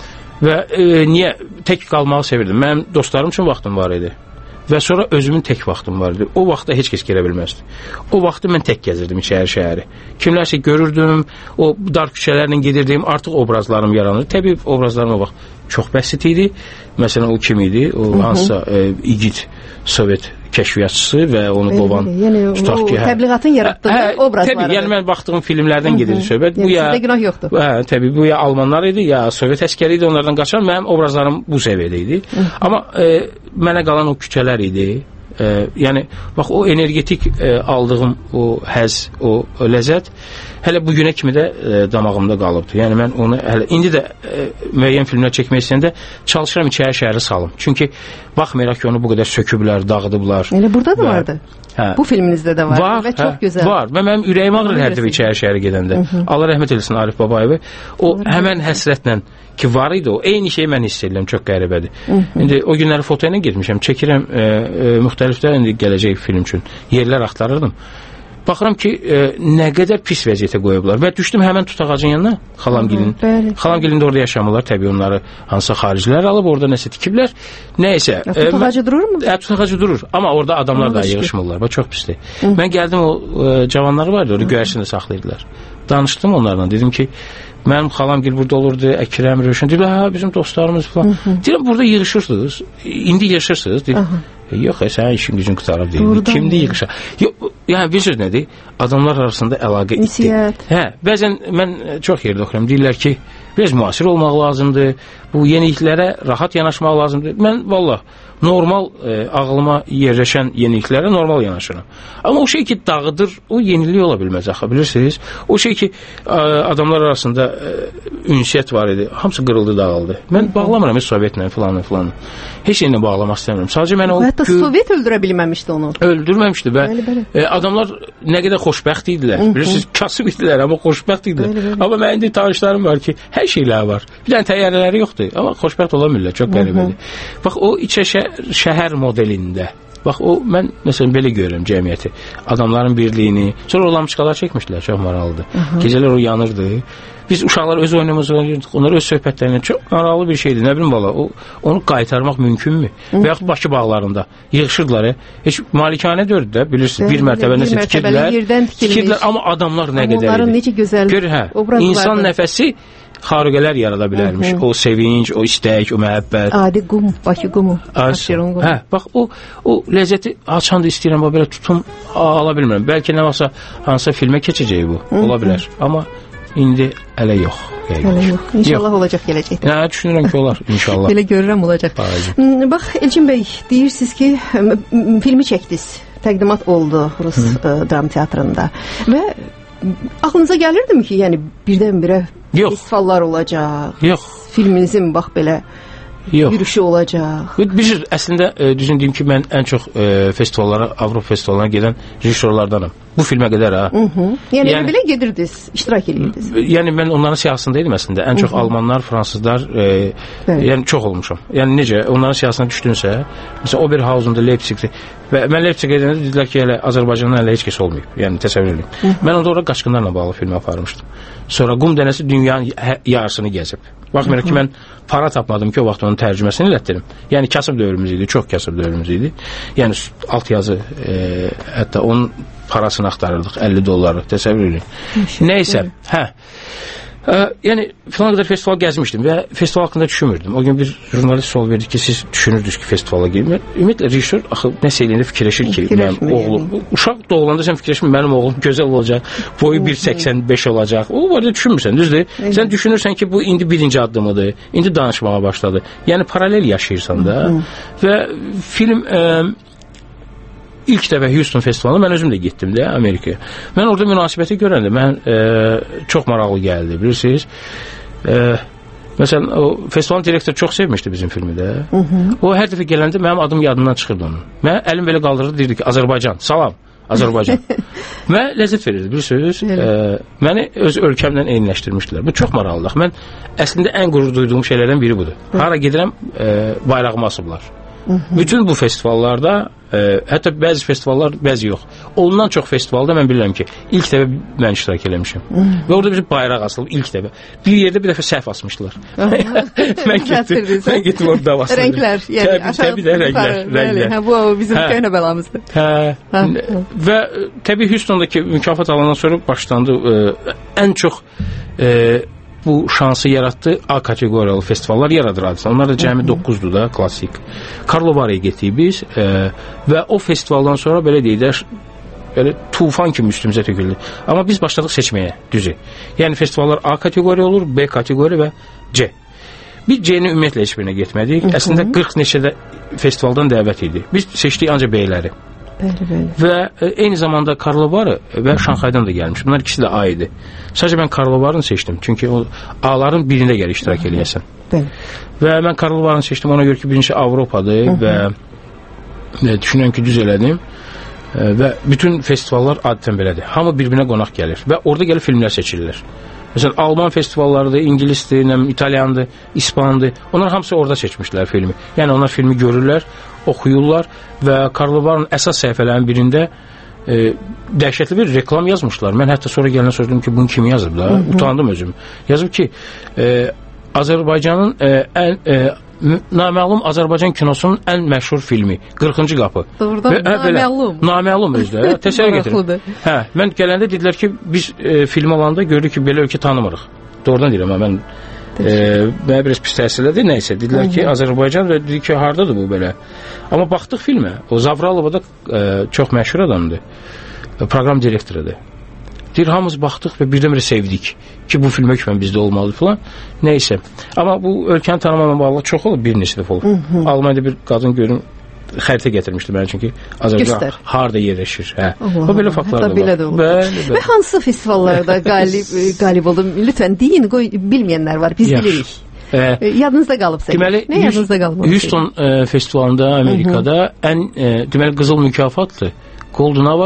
və e, niyə tək qalmağı sevirdim. Mənim dostlarım üçün vaxtım var idi. Və sonra özümün tək vaxtım var idi. O vaxtda heç kəs gələ bilməzdi. O vaxtı mən tək gəzirdim içəri şəhəri. Kimlərsə görürdüm, o dar küçələrlə gedirdim, artıq obrazlarım yaranır. Təbii obrazlarım o vaxt çox bəsit idi. Məsələn, o kim idi? O hansısa e, igid Sovet kəşfiyyatçısı və onu qovan yəni, tutaq ki, hə, təbliğatın yaratdığı hə, obrazları. Təbii, yəni mən baxdığım filmlərdən gedir söhbət. Yəni, bu ya sizdə günah yoxdur. Hə, təbii, bu ya almanlar idi, ya Sovet əskəri idi, onlardan qaçan. Mənim obrazlarım bu səviyyədə idi. Hı. Amma e, mənə qalan o küçələr idi. E, yəni, bax, o energetik e, aldığım o həz, o, o ləzzət hələ bu günə kimi də e, damağımda qalıbdır. Yəni, mən onu hələ, indi də e, müəyyən filmlər çəkmək istəyəndə çalışıram içəri şəhəri salım. Çünki baxmayaraq ki, onu bu qədər söküblər, dağıdıblar. Yəni, burada da və, vardı. Hə, bu filminizdə də var, var və çox hə, gözəl. Var və mənim ürəyim ağrır hər dəfə içəri şəhəri gedəndə. Hı -hı. Allah rəhmət eləsin Arif Babayevi. O Allah həmən rəhmət. Həsrətlə ki var idi o. Eyni şeyi mən hiss edirəm, çox qəribədir. Hı -hı. İndi o günləri foto ilə getmişəm, çəkirəm e, e, müxtəlifdə indi gələcək film üçün yerlər axtarırdım. Baxıram ki, e, nə qədər pis vəziyyətə qoyublar və düşdüm həmən tut ağacın yanına, xalamgilin. Xalamgilin də orada yaşamırlar, təbii onları hansısa xaricilər alıb orada nəsə tikiblər. Nəysə. Ya, tut ağacı e, durur mu? Hə, tut ağacı durur, amma orada adamlar Anladım. Da yığışmırlar. Bax, çox pisdir. Hı. Mən gəldim o e, cavanları vardı, orada göyərsində saxlayırdılar. Danışdım onlarla, dedim ki, mənim xalamgil burada olurdu, Əkrəm, Rövşən. Deyirlər, hə, bizim dostlarımız falan. Deyirəm, burada yığışırsınız, indi yığışırsınız. Deyirəm, e, yox, e, sənin işin gücün qutarıb deyil. Kimdir yığışa? Yox, yəni, bilirsiniz nədir? Adamlar arasında əlaqə itdi. Hə, bəzən mən çox yerdə oxuyuram, deyirlər ki, biraz müasir olmaq lazımdır, bu yeniliklərə rahat yanaşmaq lazımdır. Mən, vallah, normal e, ağlıma yerləşən yeniliklərə normal yanaşıram. Amma o şey ki dağıdır, o yenilik ola bilməz axı, bilirsiniz? O şey ki e, adamlar arasında e, ünsiyyət var idi, hamısı qırıldı, dağıldı. Mən bağlamıram heç Sovetlə filanı filanı. Heç şeylə bağlamaq istəmirəm. Sadəcə mən o... Hətta Sovet öldürə bilməmişdi onu. Öldürməmişdi və e, adamlar nə qədər xoşbəxt idilər. Bilirsiniz, kasıb idilər, amma xoşbəxt idilər. Bəli, bəli. Amma mənim də tanışlarım var ki, hər şeyləri var. Bir dənə təyyarələri yoxdur, amma xoşbəxt ola bilirlər. Çox qəribədir. Bax, o içə şəhər modelində. Bax, o, mən, məsələn, belə görürəm cəmiyyəti. Adamların birliyini. Sonra o lamçıqalar çəkmişdilər, çox maraqlıdır. Gecələr o yanırdı. Biz uşaqlar öz oyunumuzu oynayırdıq, onlar öz söhbətlərinə çox maraqlı bir şeydir. Nə bilim bala, o, onu qaytarmaq mümkünmü? Və yaxud Bakı bağlarında yığışırdılar. Ya. Heç malikanə dördü də, bilirsiniz, bir mərtəbə nəsə tikirdilər, tikirdilər, amma adamlar nə qədər idi. Onların necə gözəl Gör, hə, insan nəfəsi xarüqələr yarada bilərmiş. O sevinç, o istək, o məhəbbət. Adi qum, Bakı qumu. Hə, bax, o, o ləzzəti açan da istəyirəm, belə tutum ala bilmirəm. Bəlkə nə varsa hansısa filmə keçəcək bu, ola bilər. Amma indi hələ yox. Hələ yox. İnşallah yox. Olacaq gələcəkdə. Hə, düşünürəm ki, olar, inşallah. Belə görürəm, olacaq. Bayacım. Bax, Elçin bəy, deyirsiniz ki, filmi çəkdiniz. Təqdimat oldu Rus ə, dram teatrında. Və ağlınıza gəlirdimi ki, yəni birdən-birə festivallar olacaq? Yox. Filminizin bax belə Yox. Yürüyüşü olacaq. Bir əslində e, düzün deyim ki, mən ən çox e, festivallara, Avropa festivallarına gedən rejissorlardanam. Bu filmə qədər ha. Hı -hı. Yəni, yəni belə gedirdiniz, iştirak edirdiniz. Yəni mən onların siyahısındaydım əslində. Ən çox Hı -hı. almanlar, fransızlar, e, yəni çox olmuşam. Yəni necə onların siyahısına düşdünsə, məsələn Oberhausen'da, Leipzig'də və mən Leipzig'ə gedəndə dedilər ki, hələ Azərbaycandan hələ heç kəs olmayıb. Yəni təsəvvür edin. Hı -hı. Mən onda ora qaçqınlarla bağlı film aparmışdım. Sonra Qum dənəsi dünyanın yarısını gəzib. Baxmayaraq ki, mən para tapmadım ki, o vaxt onun tərcüməsini elətdirim. Yəni kasıb dövrümüz idi, çox kasıb dövrümüz idi. Yəni alt yazı, e, hətta onun parasını axtarırdıq, əlli dolları, təsəvvür edin. Nəysə, hə. Ə, yəni filan qədər festival gəzmişdim və festival haqqında düşünmürdüm. O gün bir jurnalist sual verdi ki, siz düşünürdünüz ki, festivala girmir. Ümumiyyətlə rejissor axı nəsə eləyəndə fikirləşir ki, mənim oğlum, uşaq doğulanda sən fikirləşmir, mənim oğlum gözəl olacaq, boyu bir səksən beş olacaq. O barədə düşünmürsən, düzdür? Sən düşünürsən ki, bu indi birinci addımıdır, indi danışmağa başladı. Yəni paralel yaşayırsan da və film ə, İlk dəfə Houston festivalına mən özüm də getdim də Amerikaya. Mən orada münasibəti görəndə mən e, çox maraqlı gəldi, bilirsiniz. E, məsələn, o festivalın direktoru çox sevmişdi bizim filmi də. Hı -hı. O hər dəfə gələndə mənim adım yadından çıxırdı onun. Mən əlim belə qaldırırdı, deyirdi ki, Azərbaycan, salam, Azərbaycan. Və ləzzət verirdi, bilirsiniz. E, məni öz ölkəmlə eyniləşdirmişdilər. Bu çox maraqlıdır. Mən əslində ən qürur duyduğum şeylərdən biri budur. Hı. Hara gedirəm, e, bayrağımı asıblar. Hı -hı. Bütün bu festivallarda e, hətta bəzi festivallar, bəzi yox. Ondan çox festivalda mən bilirəm ki, ilk dəfə mən iştirak eləmişim. Hı -hı. Və orada bir bayraq asılıb ilk dəfə. Bir yerdə bir dəfə səhv asmışlar. mən getdim, mən getdim orada asıldım. Renklər, yəni təbii, təbii də renklər, renklər. Hə, bu bizim hə. köhnə bəlamızdır. Hə. hə. Və təbii Houston'dakı mükafat alandan sonra başlandı e, ən çox e, bu şansı yaratdı. A kateqoriyalı festivallar yaradır adətən. Onlar da cəmi doqquzdur da, klassik. Karlovar'a getdik biz e, və o festivaldan sonra belə deyək, belə tufan kimi üstümüzə töküldü. Amma biz başladıq seçməyə, düzü. Yəni festivallar A kateqoriya olur, B kateqoriya və C. Biz C-ni ümumiyyətlə heç birinə getmədik. Əslində qırx neçədə festivaldan dəvət idi. Biz seçdik ancaq B-ləri. Bəli, bəli. Və e, eyni zamanda Karlovar'ı və Şanxaydan da gəlmiş. Bunlar ikisi də A idi. Sadəcə mən Karlovar'ını seçdim. Çünki o A-ların birində gəlir iştirak eləyəsən. Bəli. Və mən Karlovar'ını seçdim. Ona görə ki, birinci Avropadır Hı -hı. və e, düşünürəm ki, düz elədim. E, və bütün festivallar adətən belədir. Hamı bir-birinə qonaq gəlir və orada gəlib filmlər seçirlər. Məsələn, Alman festivallarıdır, İngilisdir, İtalyandır, İspandır. Onlar hamısı orada seçmişlər filmi. Yəni onlar filmi görürlər, oxuyurlar və Karlovar'ın əsas səhifələrinin birində e, dəhşətli bir reklam yazmışlar. Mən hətta sonra gələn sordum ki, bunu kim yazıb da? Hı -hı. Utandım özüm. Yazıb ki, e, Azərbaycanın e, ən e, naməlum Azərbaycan kinosunun ən məşhur filmi qırxıncı qapı. Doğrudan naməlum. Naməlum özdə. Təsəvvür gətirin. Hə, mən gələndə dedilər ki, biz e, film alanda gördük ki, belə ölkə tanımırıq. Doğrudan deyirəm, mən e, mənə biraz pis təsir elədi. Nəysə, dedilər ki, Azərbaycan və dedik ki, hardadır bu belə? Amma baxdıq filmə. O Zavralova da e, çox məşhur adamdır. E, proqram direktorudur. Deyir, hamımız baxdıq və birdən-birə sevdik ki, bu film hökmən bizdə olmalı falan. Nəysə. Amma bu ölkəni tanımamla bağlı çox olub, bir neçə dəfə olub. Almaniyada bir qadın görüm xəritə gətirmişdi mənə, çünki Azərbaycan harda yerləşir. Hə. O belə faktlar da var. Belə də olur. Bəli, bəli. Və hansı festivallarda qalib qalib oldu? Lütfən deyin, qoy bilməyənlər var. Biz Yax. bilirik. E, yadınızda qalıbsa. Deməli, nə yadınızda qalıb? Houston e, festivalında Amerikada Hı -hı. ən e, deməli qızıl mükafatdır. Golden Award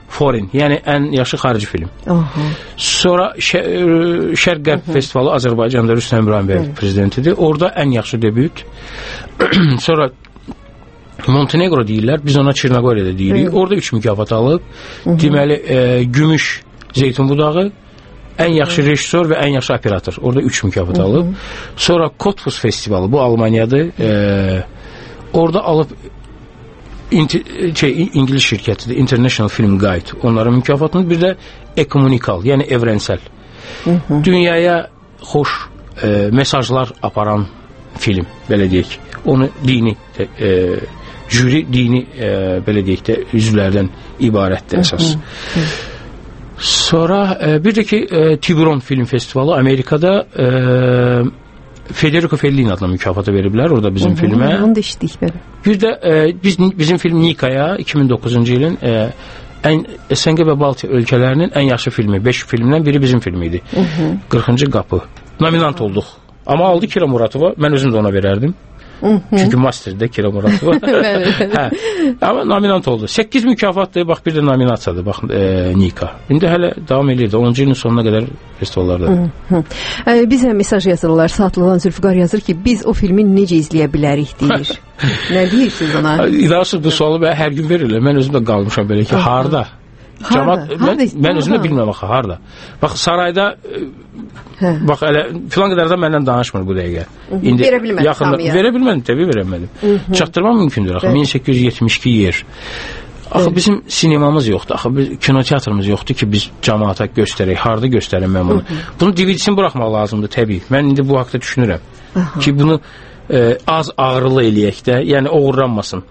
Foreign, yəni ən yaxşı xarici film. Aha. Sonra Şərq Qərb Festivalı Azərbaycanda Rüstəm İbrahimbəy prezidentidir. Orada ən yaxşı debüt. Sonra Montenegro deyirlər, biz ona Çernogoriyada deyirik. Orada üç mükafat alıb. Deməli, e, Gümüş Zeytun Budağı, ən yaxşı rejissor və ən yaxşı operator. Orada üç mükafat alıb. Sonra Cottbus Festivalı, bu Almaniyadır. E, orada alıb İnti, şey, İngiliz şirkətidir, International Film Guide. Onların mükafatını, bir də ekonomikal, yəni evrensel. Hı -hı. Dünyaya xoş e, mesajlar aparan film, belə deyək. Onu dini, e, jüri dini, e, belə deyək də, üzvlərdən ibarətdir əsas. Hı -hı. Sonra e, bir də ki, e, Tiburon Film Festivalı Amerikada e, Federico Fellini adına mükafatı veriblər orada bizim Hı-hı, filmə. Onu da işitdik belə. Bir də e, biz, bizim film Nikaya iki min doqquzuncu ilin e, ən S N G və Baltiya ölkələrinin ən yaxşı filmi, beş filmdən biri bizim film idi. Hı-hı. qırxıncı qapı. Nominant olduq. Amma aldı Kira Muratova, mən özüm də ona verərdim. Hı-hı. Çünki masterdə Kira Muratova. Hə. Amma nominant oldu. səkkiz mükafatdır, bax bir də nominasiyadır, bax e, Nika. İndi hələ davam edir. onuncu ilin sonuna qədər festivallardadır. E, bizə mesaj yazırlar, Saatlıdan Zülfüqar yazır ki, biz o filmi necə izləyə bilərik deyir. Nə deyirsiniz ona? İdarəsiz bu sualı mən hər gün verirlər. Mən özüm də qalmışam belə ki, harda? Cəmat, mən, mən özüm də bilməm axı, harda. Bax, sarayda hə. Bax, elə filan qədər də məndən danışmır bu dəqiqə. İndi verə bilmədim yaxında, tam ya. Verə bilmədim, təbii verə bilmədim. Çatdırmam mümkündür axı, min səkkiz yüz yetmiş iki yer. Axı evet. Bizim sinemamız yoxdur, axı biz, kinoteatrımız yoxdur ki, biz cəmaata göstərək, harda göstərim mən bunu. Bunu D V D-sini buraxmaq lazımdır, təbii. Mən indi bu haqda düşünürəm. Aha. Ki, bunu e, az ağrılı eləyək də, yəni oğurlanmasın.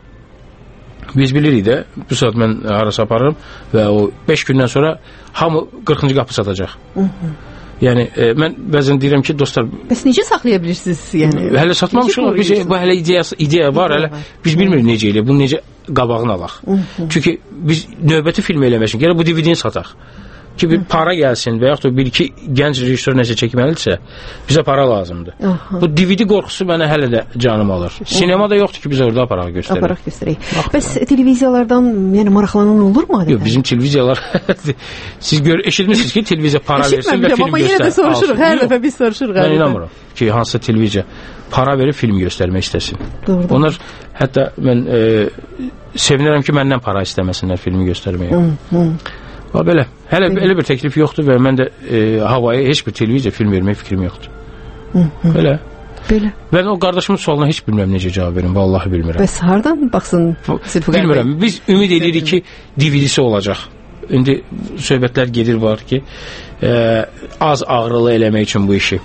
Biz bilirik də, bu saat mən harasa aparırım və o beş gündən sonra hamı qırxıncı qapı satacaq. Hı -hı. Yəni, e, mən bəzən deyirəm ki, dostlar... Bəs necə saxlaya bilirsiniz? Yəni, hələ satmamışıq, biz, bu hələ ideya, ideya var, hələ biz bilmirik necə eləyək, bunu necə qabağını alaq. Hı -hı. Çünki biz növbəti film eləmək, gələ bu D V D-ni sataq. Ki, bir para gəlsin və yaxud da bir-iki gənc rejissor nəsə çəkməlidirsə, bizə para lazımdır. Aha. Bu D V D qorxusu mənə hələ də canım alır. Sinemada yoxdur ki, biz orada aparaq göstərək. Aparaq göstərək. Bəs televiziyalardan yəni, maraqlanan olur mu? Yox, bizim televiziyalar... Siz gör, eşitmişsiniz ki, televiziya para versin və film göstər. Amma yenə də soruşuruq, hər dəfə biz soruşuruq. Mən inanmıram ki, hansısa televiziya para verib film göstərmək istəsin. Doğrudur. Onlar, hətta mən e, sevinirəm ki, məndən para istəməsinlər filmi göstərməyə. Hı, hı. Ha, belə. Hələ elə bir təklif yoxdur və mən də e, havaya heç bir televiziya film vermək fikrim yoxdur. Hı -hı. Belə. Belə. Mən o qardaşımın sualına heç bilmirəm necə cavab verim, vallahi bilmirəm. Bəs hardan baxsın? Bilmirəm. Biz ümid edirik ki, D V D-si olacaq. İndi söhbətlər gedir var ki, e, az ağrılı eləmək üçün bu işi.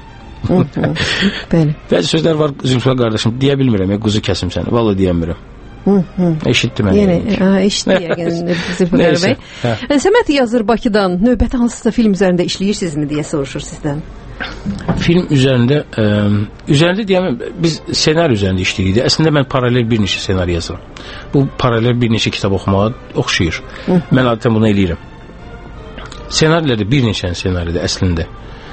Bəli. Bəzi sözlər var Zülfüqar qardaşım, deyə bilmirəm, ya quzu kəsim səni. Vallahi deyəmirəm. Hı hı. Eşitdim mən. Yəni, eşitdi yəqin Zülfüqar bəy. Səməd yazır Bakıdan, növbəti hansısa film üzərində işləyirsinizmi deyə soruşur sizdən. Film üzərində ə, üzərində deyəməm, biz ssenari üzərində işləyirik. Əslində mən paralel bir neçə ssenari yazıram. Bu paralel bir neçə kitab oxumağa oxşayır. Hı -hı. Mən adətən bunu eləyirəm. Ssenarilərdə bir neçə ssenaridir əslində.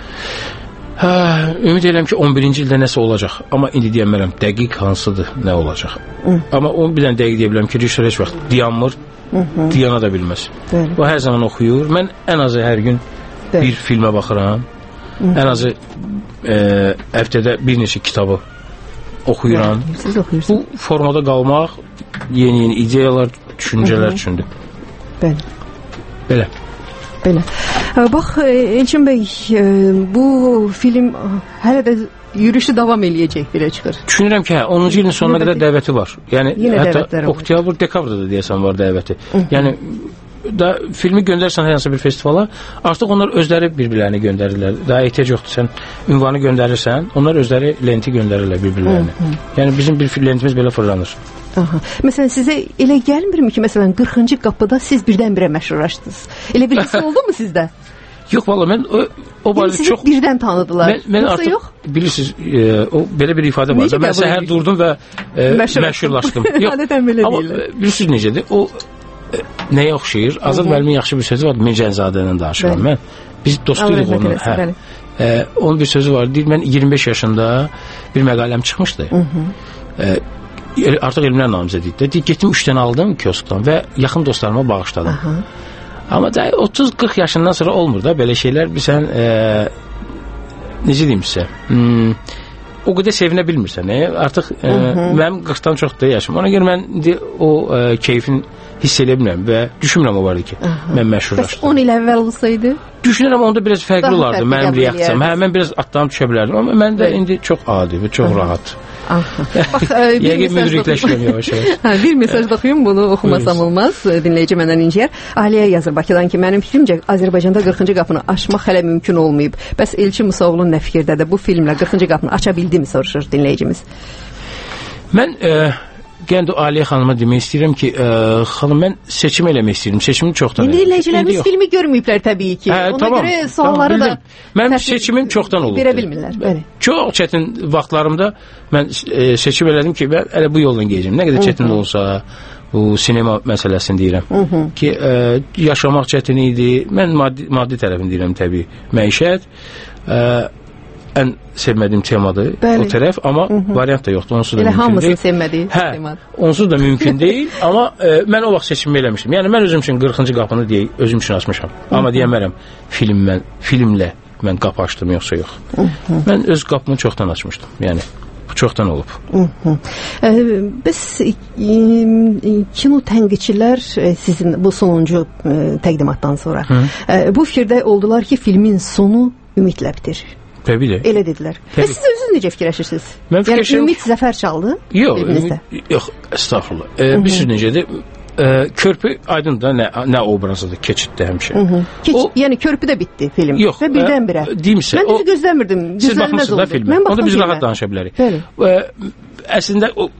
Hə, ümid edirəm ki, on birinci ildə nəsə olacaq. Amma indi deyəmərəm, dəqiq hansıdır, nə olacaq. Hı. Amma onu bir dənə dəqiq deyə biləm ki, rejissor heç vaxt dayanmır, dayana da bilməz. Bəli. O hər zaman oxuyur. Mən ən azı hər gün Bəli. bir filmə baxıram. Hı. Ən azı e, həftədə bir neçə kitabı oxuyuram. Siz oxuyursunuz. Bu formada qalmaq yeni-yeni ideyalar, düşüncələr üçündür. Bəli. Belə. Belə. Bax, Elçin bəy, bu film hələ də yürüyüşü davam eləyəcək, belə çıxır. Düşünürəm ki, hə, onuncu ilin sonuna qədər dəvəti var. Yəni, hətta oktyabr, dekabrda da deyəsən var dəvəti. Hı -hı. Yəni, da filmi göndərsən hər hansı bir festivala, artıq onlar özləri bir-birlərini göndərirlər. Daha ehtiyac yoxdur, sən ünvanı göndərirsən, onlar özləri lenti göndərirlər bir-birlərini. Hı -hı. Yəni, bizim bir lentimiz belə fırlanır. Aha. Məsələn, sizə elə gəlmirmi ki, məsələn, qırxıncı qapıda siz birdən-birə məşhurlaşdınız? Elə bir his oldu mu sizdə? Yox, valla, mən o, o barədə yəni, çox... birdən tanıdılar. Mən, mən Yoxsa artıq, yox? bilirsiniz, e, o belə bir ifadə var da, mən səhər durdum və e, məşhurlaşdım. Yox, adətən belə amma deyirlər. bilirsiniz necədir? O e, nəyə oxşayır? Azad müəllimin yaxşı bir sözü var, Mircənzadənin danışıram mən. Biz dostuyduq onun. Hə. E, onun bir sözü var, deyir, mən iyirmi beş yaşında bir məqaləm çıxmışdı. Hı -hı. E, artıq elmlər namizədi idi. Getdim üç dənə aldım kioskdan və yaxın dostlarıma bağışladım. Aha. Amma da otuz qırx yaşından sonra olmur da belə şeylər. Bilsən, e, necə deyim sizə? Hmm, o qədər sevinə bilmirsən. E? Artıq e, mənim qırxdan çoxdur yaşım. Ona görə mən indi o e, keyfin hiss edə bilmirəm və düşünmürəm o vardı ki, Aha. mən məşhurlaşdım. Bəs on il əvvəl olsaydı? Düşünürəm onda biraz fərqli olardı mənim reaksiyam. Hə, mən biraz atlanıb düşə bilərdim, amma mən də indi çox adi və çox Aha. rahat. Bax, bir mesaj hə, bir mesaj da oxuyum, bunu oxumasam olmaz. Dinləyici məndən incəyər. Aliyə yazır Bakıdan ki, mənim fikrimcə Azərbaycanda qırxıncı qapını açmaq hələ mümkün olmayıb. Bəs Elçin Musavulun nə fikirdədir? Bu filmlə qırxıncı qapını aça bildimi, soruşur dinləyicimiz. Mən e, Gəndə Aliyə xanıma demək istəyirəm ki, ə, xanım, mən seçim eləmək istəyirəm. Seçimini çoxdan elədim. Dinləyicilərimiz filmi görməyiblər təbii ki. Hə, Ona tamam, görə sualları tamam, da mən seçimim çoxdan olub. Verə bilmirlər. Bəli. Çox çətin vaxtlarımda mən e, seçim elədim ki, mən elə bu yolla gedəcəm. Nə qədər çətin də olsa, bu sinema məsələsini deyirəm. Hı -hı. Ki, ə, yaşamaq çətin idi. Mən maddi, maddi tərəfini deyirəm təbii. Məişət ə, ən sevmədiyim temadır, Bəli. o tərəf, amma Hı -hı. variant da yoxdur, onsuz da Elə mümkün deyil. Elə hamısını sevmədiyi hə, temadır. Onsuz da mümkün deyil, amma e, mən o vaxt seçimimi eləmişdim. Yəni mən özüm üçün qırxıncı qapını deyək, özüm üçün açmışam. Hı -hı. Amma deyəmərəm, film mən, filmlə mən qapı açdım, yoxsa yox. Hı -hı. Mən öz qapımı çoxdan açmışdım, yəni. Bu çoxdan olub. Hı -hı. E, biz e, kino tənqidçilər e, sizin bu sonuncu e, təqdimatdan sonra e, bu fikirdə oldular ki, filmin sonu ümidlə bitir. Təbii də. Elə dedilər. Və siz özünüz necə fikirləşirsiniz? Mən fikirləşirəm... Yəni, ümid zəfər çaldı? Yox, ümid, yox, estağfurullah. E, bir söz necədir? E, körpü aydın da nə, nə obrazıdır, keçiddə həmişə. Hı -hı. Keç, o, yəni körpü də bitdi film. Yox. Və birdən-birə. E, deyimsə, mən düzü gözləmirdim. Siz baxmışsınız da filmə. Onda biz rahat danışa bilərik. E, əslində o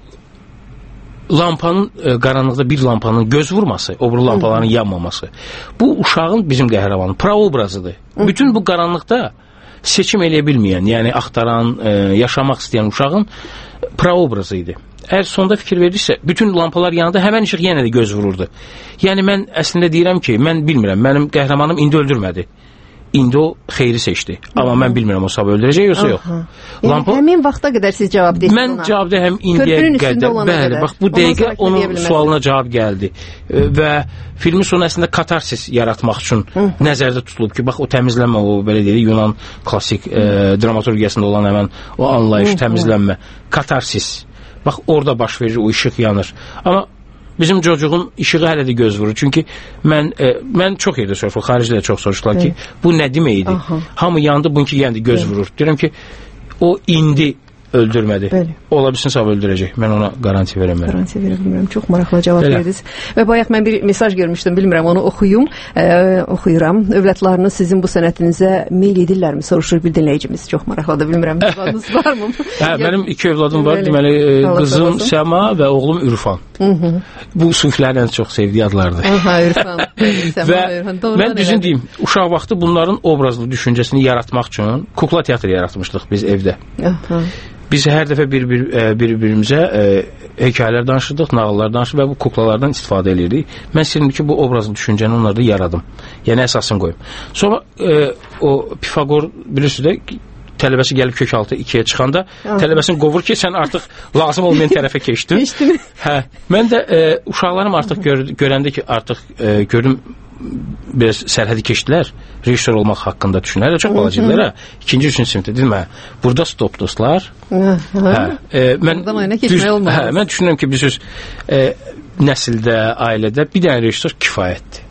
lampanın, e, qaranlıqda bir lampanın göz vurması, o biri lampaların Hı -hı. yanmaması. Bu uşağın bizim qəhrəmanın praobrazıdır. Hı -hı. Bütün bu qaranlıqda seçim eləyə bilməyən, yəni axtaran, e, yaşamaq istəyən uşağın praobrazı idi. Əgər sonda fikir verirsə, bütün lampalar yanında, həmən işıq yenə də göz vururdu. Yəni mən əslində deyirəm ki, mən bilmirəm, mənim qəhrəmanım indi öldürmədi. İndi o xeyri seçdi. Amma mən bilmirəm o sabah öldürəcək yoxsa yox. Yəni Lampa... həmin vaxta qədər siz cavab deyirsiniz mən ona. Mən cavabda həm indiyə qədər, bəli, bax bu dəqiqə onun sualına cavab gəldi. E, və filmin sonu əslində katarsis yaratmaq üçün Hı. nəzərdə tutulub ki, bax o təmizlənmə, o belə deyək, Yunan klassik e, dramaturgiyasında olan həmən o anlayış, Hı. təmizlənmə, katarsis. Bax orada baş verir, o işıq yanır. Amma bizim çocuğun işığı hələ də göz vurur. Çünki mən e, mən çox yerdə soruşuram, xaricdə də çox soruşdular ki, bu nə deməkdir? Hamı yandı, bununki gəldi göz vurur. Deyirəm ki, o indi öldürmədi. Bəli. Ola bilsin sabah öldürəcək. Mən ona garanti verəm. Garanti verə bilmirəm. Çox maraqlı cavab verdiniz. Və bayaq mən bir mesaj görmüşdüm, bilmirəm, onu oxuyum. E, oxuyuram. Övladlarınız sizin bu sənətinizə meyl edirlərmi? Soruşur bir dinləyicimiz. Çox maraqlıdır. Bilmirəm, övladınız varmı? Hə, mənim iki övladım var. Deməli, e, qızım Səma və oğlum Ürfan. Hı -hı. Bu sufilərin ən çox sevdiyi adlardır. Aha, Ürfan. Səma və Ürfan. Mən düzün deyim, uşaq vaxtı bunların obrazlı düşüncəsini yaratmaq üçün kukla teatrı yaratmışdıq biz evdə. Aha. Biz hər dəfə bir-bir bir-birimizə e, hekayələr danışırdıq, nağıllar danışırdıq və bu kuklalardan istifadə edirdik. Mən istəyirdim ki, bu obrazlı düşüncəni onlarda yaradım. Yəni əsasını qoyum. Sonra e, o Pifagor bilirsiniz də, tələbəsi gəlib kök altı ikiyə çıxanda Aha. tələbəsini qovur ki, sən artıq lazım olmayan tərəfə keçdin. Keçdin. Hə, mən də e, uşaqlarım artıq gör, görəndə ki, artıq e, gördüm biraz sərhədi keçdilər, rejissor olmaq haqqında düşünərlər, çox balacıqlara. İkinci, üçüncü sinifdə dedim, hə, burada stop dostlar. Hə, e, mən, düz, hə, mən düşünürəm ki, biz öz e, nəsildə, ailədə bir dənə rejissor kifayətdir.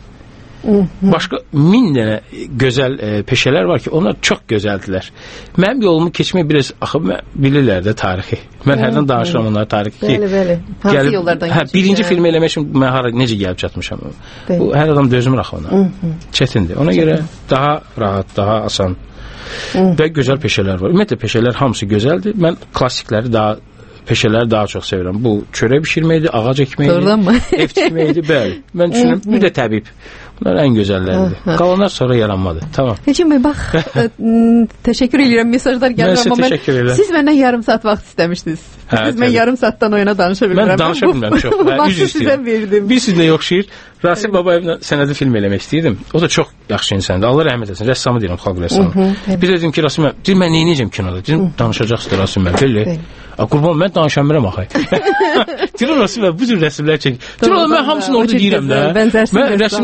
Başqa min dənə gözəl e, peşələr var ki, onlar çox gözəldilər. Mənim yolumu keçmək biraz, axı, bilirlər də tarixi. Mən hərdən danışıram onlara tarixi. Bəli, bəli. Hansı gəlib, yollardan hə, birinci filmi eləmək üçün mən hara, necə gəlib çatmışam. Bu, hər adam dözmür axı ona. Çətindir. Ona görə daha rahat, daha asan və gözəl peşələr var. Ümumiyyətlə, peşələr hamısı gözəldir. Mən klassikləri daha peşələri daha çox sevirəm. Bu çörək bişirməkdir, ağac əkməkdir, ev tikməkdir, bəli. Mən düşünürəm, bir də təbib. Bunlar ən gözəlləridir. Qalanlar sonra yaranmadı. Tamam. Necim bəy, bax, təşəkkür edirəm, mesajlar gəlir, amma mən, siz məndən yarım saat vaxt istəmişdiniz. Hə, siz mən yarım saatdan oyuna danışa bilmirəm. Mən danışa bilmirəm çox. Vaxtı sizə verdim. Bir sizlə yoxşayır. Rasim Babayevlə sənədi film eləmək istəyirdim. O da çox yaxşı insandır. Allah rəhmət etsin. Rəssamı deyirəm, xalq rəssamı. Bir də dedim ki, Rasim, deyir, mən neyniyəcəm kinoda? Dedim, danışacaqsın Rasim mən. Belli. Qurban, mən danışamıram axı. Deyirəm, Rasim, bu cür rəsmlər çək. Deyirəm, mən hamısını orada deyirəm də. Mən rəsmdə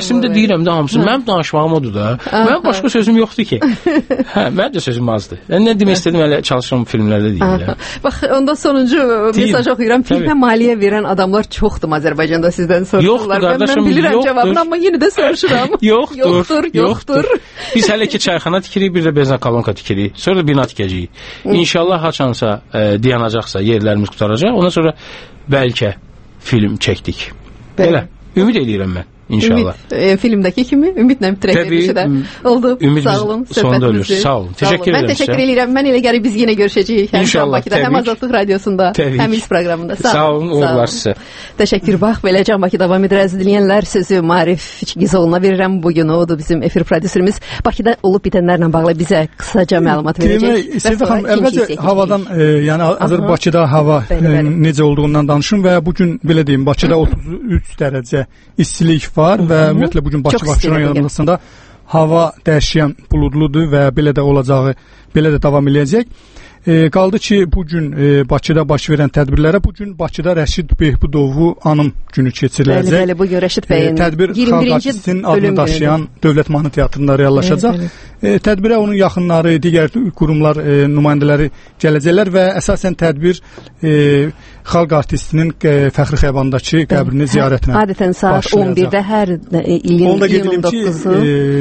Rəsmdə deyirəm də hamısı. Mənim danışmağım odur da. Mənim başqa sözüm yoxdur ki. Hə, mənim də sözüm azdır. Yəni nə demək istədim elə çalışıram filmlərdə deyirlər. Bax, onda sonuncu mesaj oxuyuram. Filmə maliyyə verən adamlar çoxdur Azərbaycanda, sizdən soruşurlar. Yoxdur qardaşım, mən bilirəm cavabını, amma yenə də soruşuram. Yoxdur, yoxdur. Biz hələ ki çayxana tikirik, bir də bezna kolonka tikirik. Sonra da bina tikəcəyik. İnşallah haçansa dayanacaqsa, yerlərimiz qutaracaq. Ondan sonra bəlkə film çəkdik. Belə. Ümid edirəm mən. İnşallah. Ümid, e, filmdəki kimi ümidlə bitirək verilişi də oldu. Sağ olun. Sonda ölür. Sağ olun. Təşəkkür edirəm. Mən təşəkkür edirəm. Mən elə gəlir biz yenə görüşəcəyik. Həm İnşallah. Bakıda, həm Azadlıq Radiosunda, həm İz proqramında. Sağ, Sağ olun. Uğurlar sizə. Təşəkkür. Bax, belə Can Bakı davam edir əziz dinləyənlər. Sözü Maarif Gizoğlu'na verirəm. Bugün odur bizim efir prodüserimiz. Bakıda olub bitənlərlə bağlı bizə qısaca məlumat verəcək. Sevda xanım, əlbəttə havadan, e, yəni Azərbaycanda hava e, necə olduğundan danışım və bu gün belə deyim, Bakıda otuz üç dərəcə istilik var və ümumiyyətlə bu gün Bakı Bakıdan yanındasında hava dəyişən buludludur və belə də olacağı, belə də davam eləyəcək. E, qaldı ki, bu gün e, Bakıda baş verən tədbirlərə bu gün Bakıda Rəşid Behbudovu anım günü keçiriləcək. Bəli, bəli, bu gün Rəşid bəyin e, tədbir xalq artistinin adını daşıyan Dövlət Mahnı Teatrında reallaşacaq. Bəli, bəli. E, tədbirə onun yaxınları, digər qurumlar e, nümayəndələri gələcəklər və əsasən tədbir e, xalq artistinin e, Fəxri Xiyabandakı qəbrini ziyarətlə adətən saat on birdə hər ilin iyunun doqquzu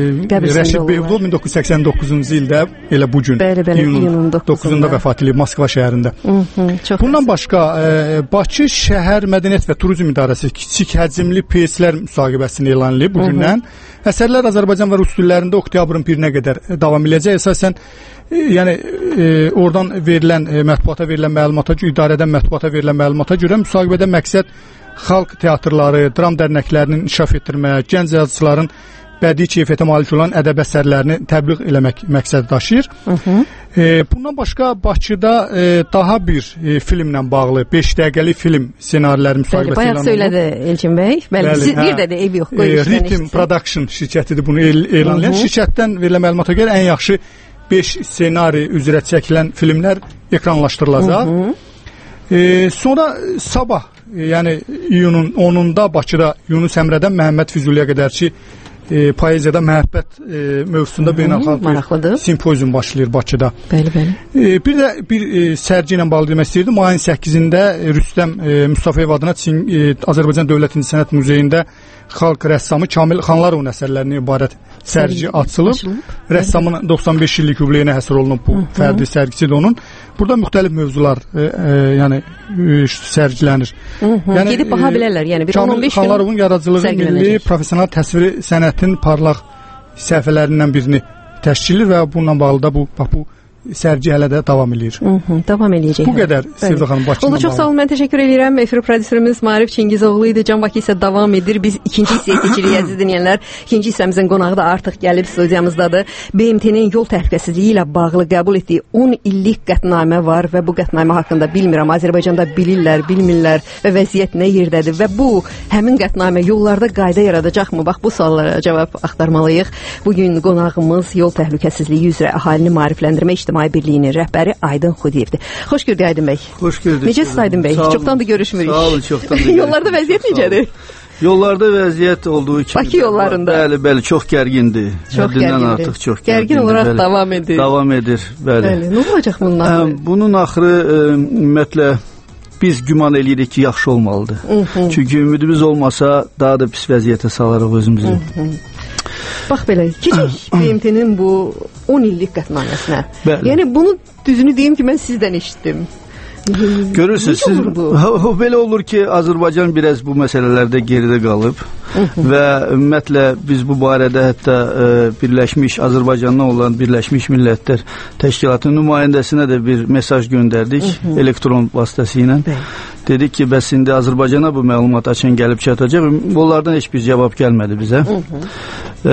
Rəşid Behbudov min doqquz yüz səksən doqquzuncu ildə elə bu gün bəli, bəli, iyunun doqquzunda vəfat edib Moskva şəhərində. Hı -hı, bundan başqa e, Bakı Şəhər Mədəniyyət və Turizm İdarəsi kiçik həcmli pyeslər müsahibəsini elan edib bu gündən. Əsərlər Azərbaycan və rus dillərində oktyabrın birinə qədər davam edəcək. Əsasən e, yəni e, oradan verilən e, mətbuata verilən məlumata, idarədən mətbuata verilən məlumata görə müsahibədə məqsəd xalq teatrları, dram dərnəklərinin inkişaf etdirmək, gənc yazıçıların bədii keyfiyyətə malik olan ədəbi əsərlərini təbliğ eləmək məqsəd daşıyır. Hı -hı. E, bundan başqa Bakıda e, daha bir e, filmlə bağlı beş dəqiqəlik film ssenariləri müsahibəsi elan olundu. Bayaq söylədi Elçin bəy. Bəli, Bəli siz hə, bir də də ev yox. Qoy e, Rhythm Production şirkətidir bunu el, elan edən. Şirkətdən verilən məlumata görə ən yaxşı beş ssenari üzrə çəkilən filmlər ekranlaşdırılacaq. Hı -hı. E, sonra sabah, e, yəni iyunun onunda Bakıda Yunus Əmrədən Məhəmməd Füzuliyə qədər ki E, poeziyada məhəbbət e, mövzusunda beynəlxalq simpozium başlayır Bakıda. Bəli, bəli. E, bir də bir e, sərgi ilə bağlı demək istəyirdim. Mayın səkkizində e, Rüstəm e, Mustafayev adına Çin, e, Azərbaycan Dövlət İncəsənət Muzeyində xalq rəssamı Kamil Xanlarovun əsərlərinə ibarət sərgi açılıb. açılıb. Rəssamın doxsan beş illik yubileyinə həsr olunub bu Hı -hı. fərdi sərgisi də onun. Burada müxtəlif mövzular e, e, yəni e, sərgilənir. Hı -hı. Yəni gedib baxa bilərlər. Yəni bir on on beş gün Xanlarovun yaradıcılığı milli professional təsviri sənətin parlaq səhifələrindən birini təşkil edir və bununla bağlı da bu bax bu sərgi hələ də davam eləyir. Hı -hı, davam eləyəcək. Bu qədər Sevda xanım Bakıdan. Oldu, çox sağ olun. Mən təşəkkür edirəm. Efir prodüserimiz Maarif Çingizoğlu idi. Can Bakı isə davam edir. Biz ikinci hissəyə keçirik əziz dinləyənlər. İkinci hissəmizin qonağı da artıq gəlib studiyamızdadır. B M T-nin yol təhlükəsizliyi ilə bağlı qəbul etdiyi on illik qətnamə var və bu qətnamə haqqında bilmirəm, Azərbaycanda bilirlər, bilmirlər və vəziyyət nə yerdədir və bu həmin qətnamə yollarda qayda yaradacaqmı? Bax bu suallara cavab axtarmalıyıq. Bugün qonağımız yol təhlükəsizliyi üzrə əhalini maarifləndirmə İctimai Birliyinin rəhbəri Aydın Xudiyevdir. Xoş gördük Aydın bəy. Xoş gördük. Necəsiz Aydın bəy? Çoxdandır görüşmürük. Sağ olun, çoxdandır. Yollarda vəziyyət necədir? Yollarda vəziyyət olduğu kimi. Bakı yollarında. Bəli, bəli, çox gərgindir. Çox gərgindir. Artıq çox gərgin. Gərgin olaraq bəli, davam edir. Davam edir, bəli. Bəli, nə olacaq bunun axırı? Bunun axırı ümumiyyətlə biz güman eləyirik ki, yaxşı olmalıdır. Hı -hı. Çünki ümidimiz olmasa daha da pis vəziyyətə salarıq özümüzü. Hı -hı. Bax belə, keçək B M T-nin bu on illik qətnaməsinə. Yəni bunu düzünü deyim ki, mən sizdən eşitdim. Görürsünüz, siz, o, belə olur ki, Azərbaycan biraz bu məsələlərdə geridə qalıb və ümumiyyətlə biz bu barədə hətta e, Birləşmiş Azərbaycandan olan Birləşmiş Millətlər Təşkilatının nümayəndəsinə də bir mesaj göndərdik elektron vasitəsilə. Dedik ki, bəs indi Azərbaycana bu məlumat açın gəlib çatacaq. Onlardan heç bir cavab gəlmədi bizə. E,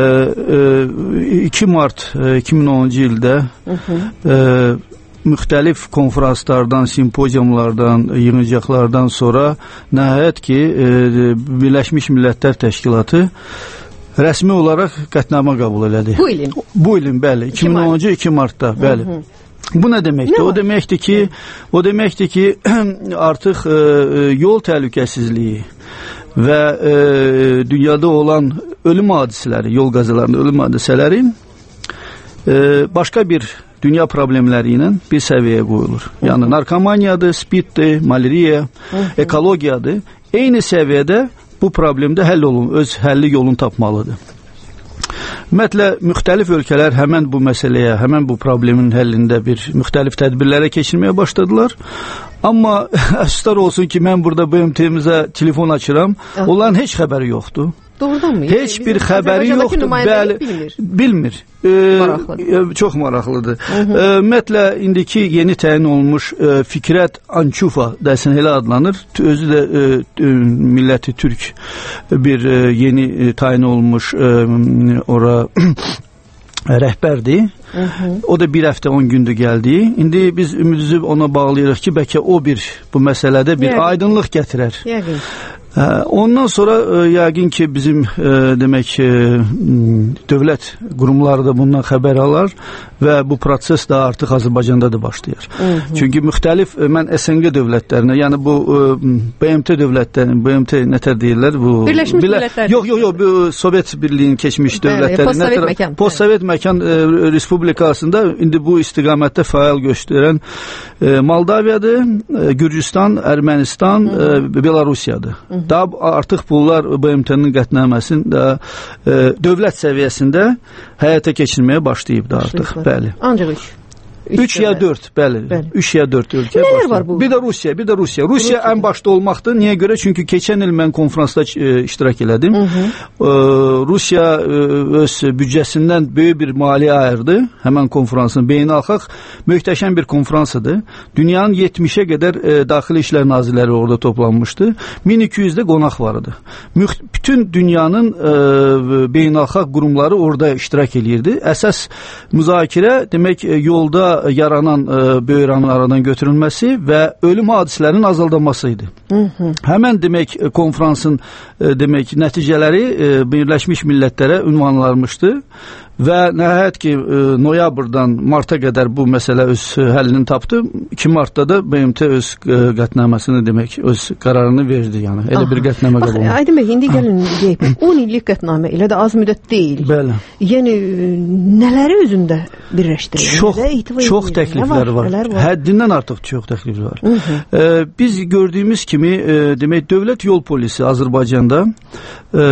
e, iki mart iki min onuncu ildə e, müxtəlif konferanslardan, simpoziumlardan, yığıncaqlardan sonra nəhayət ki, e, Birləşmiş Millətlər Təşkilatı rəsmi olaraq qətnamə qəbul elədi. Bu ilin? Bu ilin, bəli. iki min onuncu iki martda, bəli. Hı -hı. Bu nə deməkdir? Nə o deməkdir ki, o deməkdir ki, artıq e, yol təhlükəsizliyi və e, dünyada olan ölüm hadisələri, yol qəzalarında ölüm hadisələri e, başqa bir dünya problemləri ilə bir səviyyəyə qoyulur. Yəni narkomaniyadır, spiddir, malariya, ekologiyadır. Eyni səviyyədə bu problemdə həll olun, öz həlli yolunu tapmalıdır. Ümumiyyətlə, müxtəlif ölkələr həmən bu məsələyə, həmən bu problemin həllində bir müxtəlif tədbirlərə keçirməyə başladılar. Amma əfsuslar olsun ki, mən burada B M T-mizə telefon açıram, onların heç xəbəri yoxdur. Doğrudanmı? Heç bir xəbəri yoxdur. Bəli, bilmir. Bilmir. E, Maraqlıdır. Çox maraqlıdır. Ümumiyyətlə, indiki yeni təyin olmuş e, Fikrət Ançufa dəsən elə adlanır. Özü də e, milləti türk bir e, yeni e, təyin olmuş e, ora rəhbərdir. Hı -hı. O da bir həftə on gündür gəldi. İndi biz ümidimizi ona bağlayırıq ki, bəlkə o bir bu məsələdə bir Yəqin. aydınlıq gətirər. Yəqin. Ondan sonra yəqin ki, bizim demək dövlət qurumları da bundan xəbər alar və bu proses də artıq Azərbaycanda da başlayır. Hı -hı. Çünki müxtəlif, mən S N G dövlətlərinə, yəni bu B M T dövlətlərin, B M T nətər deyirlər? Bu, Birləşmiş Millətlər. Yox, yox, yox, bu Sovet Birliyinin keçmiş dövlətləri. Postsovet məkan. Postsovet məkan e, Respublikasında indi bu istiqamətdə fəal göstərən e, Moldaviyadır, e, Gürcüstan, Ermənistan, e, Belarusiyadır. Hı -hı. Daha artıq bunlar B M T-nin qətnaməsində e, dövlət səviyyəsində həyata keçirməyə başlayıb da artıq. Bəli. Ancaq üç. üç ya dörd, bəli. üç ya dörd ölkə Nələr var bu? Bir də Rusiya, bir də Rusiya. Rusiya ən başda olmaqdır. Niyə görə? Çünki keçən il mən konfransda e, iştirak elədim. Hı -hı. E, Rusiya e, öz büdcəsindən böyük bir maliyyə ayırdı. Həmən konfransın beynəlxalq möhtəşəm bir konfransıdır. Dünyanın yetmişə qədər e, daxili işlər nazirləri orada toplanmışdı. min iki yüz də qonaq var idi. Müxt bütün dünyanın e, beynəlxalq qurumları orada iştirak eləyirdi. Əsas müzakirə demək e, yolda yaranan e, böyranın aradan götürülməsi və ölüm hadisələrinin azaldılması idi. Hı -hı. Həmən demək konfransın e, demək nəticələri e, Birləşmiş Millətlərə ünvanlanmışdı və nəhayət ki, e, noyabrdan marta qədər bu məsələ öz həllini tapdı. iki martda da B M T öz e, qətnaməsini demək, öz qərarını verdi. Yəni elə Aha. bir qətnamə qəbul olundu. Aydın bəy, indi gəlin deyək, on illik qətnamə elə də az müddət deyil. Bəli. Yəni nələri özündə birləşdirir? Çox, çox təkliflər var. var. Həddindən artıq çox təklif var. Hı -hı. E, biz gördüyümüz kimi e, demək dövlət yol polisi Azərbaycanda e,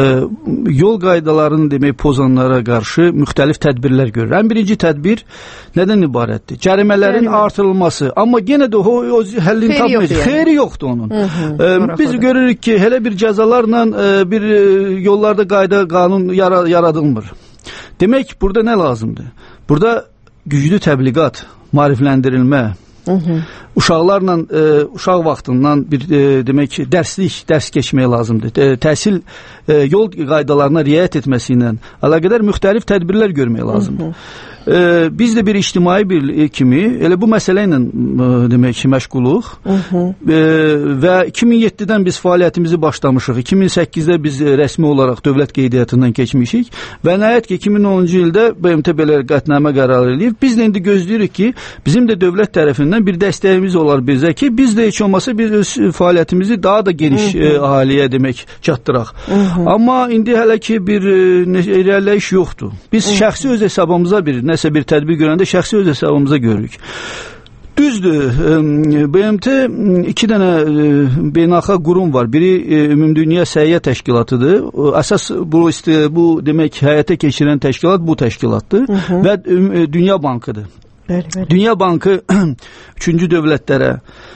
yol qaydalarını demək pozanlara qarşı müxtəlif tədbirlər görür. Ən birinci tədbir nədən ibarətdir? Cərimələrin Cərimə. artırılması. Amma yenə də o, o həllini tapmayacaq. Yəni. Xeyri yoxdur onun. Hı -hı. E, biz görürük ki, elə bir cəzalarla e, bir e, yollarda qayda, qanun yara, yaradılmır. Demək, burada nə lazımdır? Burada güclü təbliğat, maarifləndirilmə, Hı -hı. uşaqlarla e, uşaq vaxtından bir e, demək dərslik, dərs keçmək lazımdır. E, təhsil e, yol qaydalarına riayət etməsi ilə əlaqədar müxtəlif tədbirlər görmək lazımdır. Hı -hı. E, biz də bir ictimai bir kimi elə bu məsələ ilə e, demək ki, məşğuluq. Hı -hı. E, və iki min yeddidən biz fəaliyyətimizi başlamışıq. iki min səkkizdə biz e, rəsmi olaraq dövlət qeydiyyatından keçmişik və nəhayət ki, iki min onuncu ildə B M T belə qətnamə qərar eləyib. Biz də indi gözləyirik ki, bizim də dövlət tərəfindən bir dəstəyimiz olar bizə ki, biz də heç olmasa biz öz fəaliyyətimizi daha da geniş e, ahaliyə demək çatdıraq. Hı -hı. Amma indi hələ ki bir e, irəliləyiş yoxdur. Biz Hı -hı. şəxsi öz hesabımıza bir nəsə bir tədbir görəndə şəxsi öz hesabımıza görürük. Düzdür, B M T iki dənə beynəlxalq qurum var. Biri Ümumdünya Səhiyyə Təşkilatıdır. Əsas bu bu demək həyata keçirən təşkilat bu təşkilatdır. Hı -hı. Və Dünya Bankıdır. Bəli, bəli. Dünya Bankı üçüncü dövlətlərə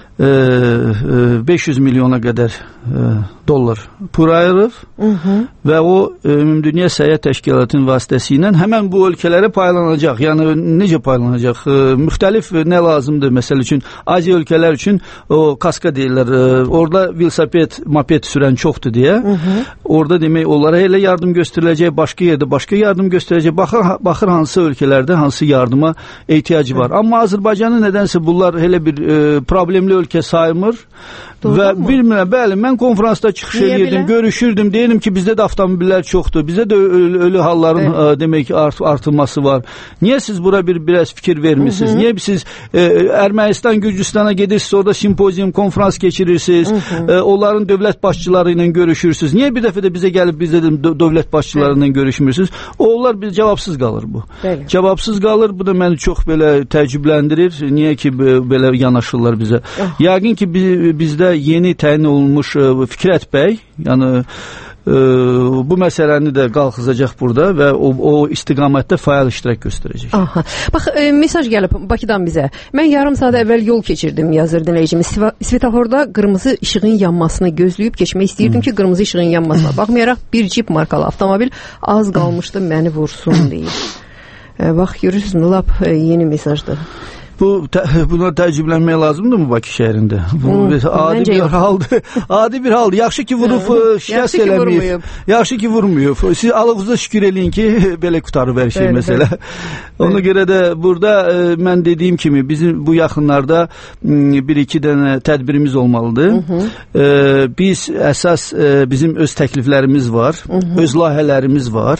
beş yüz milyona qədər dollar pul ayırıb və o Ümumdünya Səhiyyə Təşkilatının vasitəsilə həmən bu ölkələrə paylanacaq. Yəni necə paylanacaq? Müxtəlif nə lazımdır? Məsəl üçün Asiya ölkələr üçün o kaska deyirlər. Orada velosiped, moped sürən çoxdur deyə. Hı -hı. Orada demək onlara elə yardım göstəriləcək, başqa yerdə başqa yardım göstərəcək. Baxır, baxır hansı ölkələrdə hansı yardıma ehtiyacı var. Hı -hı. Amma Azərbaycanın nədənsə bunlar elə bir e, problemli ölkə saymır. Doğru və mu? bilmirəm, bəli, mən konferansda çıxış edirdim, görüşürdüm, deyirdim ki, bizdə də avtomobillər çoxdur, bizdə də ölü, ölü halların ə, demək art, artırması var. Niyə siz bura bir biraz fikir vermirsiniz? Hı -hı. Niyə siz ə, Ermənistan, Gürcüstana gedirsiniz, orada simpozium, konferans keçirirsiniz, Hı -hı. ə, onların dövlət başçıları ilə görüşürsünüz. Niyə bir dəfə də bizə gəlib bizdə də dövlət başçıları ilə görüşmürsünüz? Onlar biz cavabsız qalır bu. Bəli. Cavabsız qalır, bu da məni çox belə təəccübləndirir. Niyə ki belə yanaşırlar bizə? Oh. Yəqin ki biz, bizdə yeni təyin olunmuş Fikrət bəy, yəni e, bu məsələni də qalxızacaq burada və o, o istiqamətdə fəal iştirak göstərəcək. Aha. Bax, e, mesaj gəlib Bakıdan bizə. Mən yarım saat əvvəl yol keçirdim, yazır dinləyicimiz. Svetoforda qırmızı işığın yanmasını gözləyib keçmək istəyirdim hmm. ki, qırmızı işığın yanmasına baxmayaraq bir Jeep markalı avtomobil az qalmışdı məni vursun deyir. E, bax, görürsünüz, lap e, yeni mesajdır. Bu tə, buna təəccüblənmək lazımdır mı Bakı şəhərində? Bu hmm, adi bir haldır. Adi bir haldır. Yaxşı ki vurub şikəst eləməyib. Yaxşı ki vurmuyub. Siz Allahınıza şükür eləyin ki belə qutarıb hər şey məsələ. Ona görə də burada e, mən dediyim kimi bizim bu yaxınlarda bir iki dənə tədbirimiz olmalıdır. Hı -hı. E, biz əsas e, bizim öz təkliflərimiz var. Hı -hı. Öz layihələrimiz var.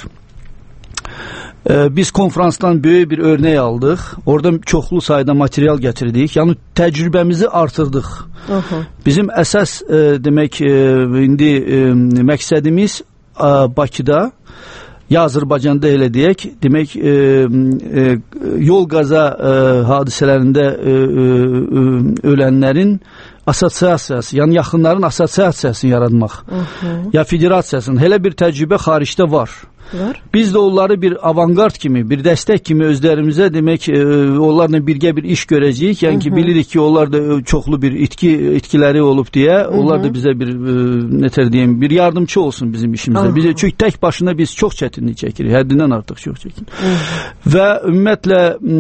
Biz konferansdan böyük bir örnek aldıq. Orada çoxlu sayda material gətirdik. Yəni təcrübəmizi artırdıq. Aha. Bizim əsas e, demək e, indi e, məqsədimiz e, Bakıda, ya Azərbaycanda elə deyək, demək e, e, yol qaza e, hadisələrində e, e, ölənlərin assosiasiyası, yəni yaxınların assosiasiyasını yaratmaq. Aha. Ya federasiyasının. Elə bir təcrübə xaricdə var. Var. Biz də onları bir avangard kimi, bir dəstək kimi özlərimizə demək, e, onlarla birgə bir iş görəcəyik. Yəni ki, bilirik ki, onlar da çoxlu bir itki itkiləri olub deyə, onlar da bizə bir e, nətər deyim, bir yardımçı olsun bizim işimizə. Bizə çünki tək başına biz çox çətinlik çəkirik, həddindən artıq çox çəkirik. Və ümumiyyətlə